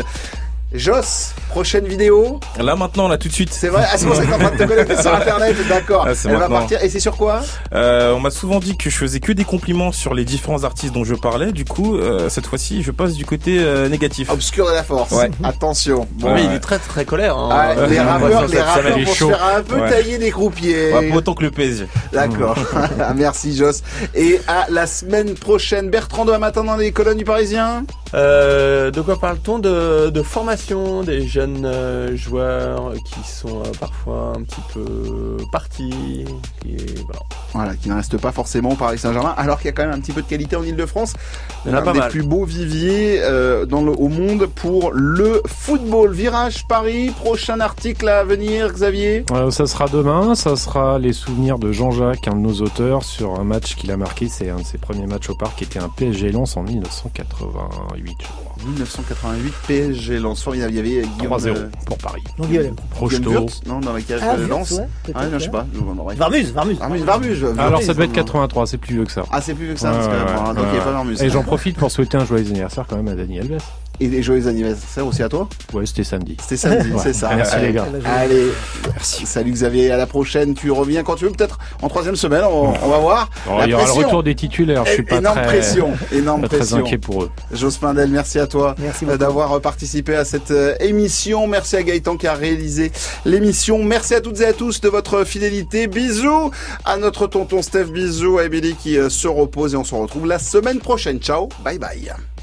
Joss, prochaine vidéo, Là maintenant, là tout de suite. c'est vrai, ah, c'est pour ça que t'es en train de te connecter sur internet, d'accord, Ah, c'est elle va maintenant. partir, et c'est sur quoi? Euh, on m'a souvent dit que je faisais que des compliments sur les différents artistes dont je parlais. Du coup, euh, cette fois-ci, je passe du côté euh, négatif. Obscur de la force, Ouais. attention. Bon. Mais Ouais. il est très très colère. Hein. Ah, Euh, les ouais, rappeurs, ça, les ça, ça, rappeurs il est vont se chaud. faire un peu Ouais. tailler des croupiers. Ouais, pas autant que le P S G. D'accord. Merci Joss. Et à la semaine prochaine. Bertrand de matin dans les colonnes du Parisien. Euh, de quoi parle-t-on? de, de formation des jeunes euh, joueurs qui sont euh, parfois un petit peu partis. Qui, voilà. Voilà, qui ne restent pas forcément au Paris Saint-Germain, alors qu'il y a quand même un petit peu de qualité en Ile-de-France. Il y en a un pas des mal. plus beaux viviers euh, dans le, au monde pour le football. Virage Paris, prochain article à venir, Xavier. Euh, ça sera demain, ça sera les souvenirs de Jean-Jacques, un de nos auteurs, sur un match qu'il a marqué. C'est un de ses premiers matchs au parc, qui était un P S G Lens en dix-neuf cent quatre-vingt-huit, je crois. dix-neuf cent quatre-vingt-huit, P S G Lens. Formidable. Il y avait Guillaume, trois zéro euh, pour Paris. Donc, il y a- Projeto. Guillaume Wurtz, non, dans la cage Ah, de Wurtz, Lens. ouais, peut-être, Ah, non, je sais ouais. pas. Bon, bref. Varmus, Varmus. Varmus, Varmus. Alors ça devait être Varmus. quatre-vingt-trois, c'est plus vieux que ça. Ah, c'est plus vieux que ça, Ouais, parce que, ouais, bon, ouais. donc il n'y a Ouais. pas Varmus. Et j'en profite pour souhaiter un joyeux anniversaire quand même à Dani Alves. Et des joyeux anniversaires aussi à toi. Ouais, c'était samedi. C'était samedi, Ouais. c'est ça. Merci Allez. les gars. Allez, merci. Salut Xavier, à la prochaine. Tu reviens quand tu veux, peut-être en troisième semaine, on, on va voir. Alors, La il y aura pression. le retour des titulaires, je suis pas énorme très, pression, énorme pas très pression. inquiet pour eux. Jospin Del, merci à toi Merci euh, beaucoup. d'avoir participé à cette euh, émission. Merci à Gaëtan qui a réalisé l'émission. Merci à toutes et à tous de votre fidélité. Bisous à notre tonton Steph, bisous à Emily qui euh, se repose et on se retrouve la semaine prochaine. Ciao, bye bye.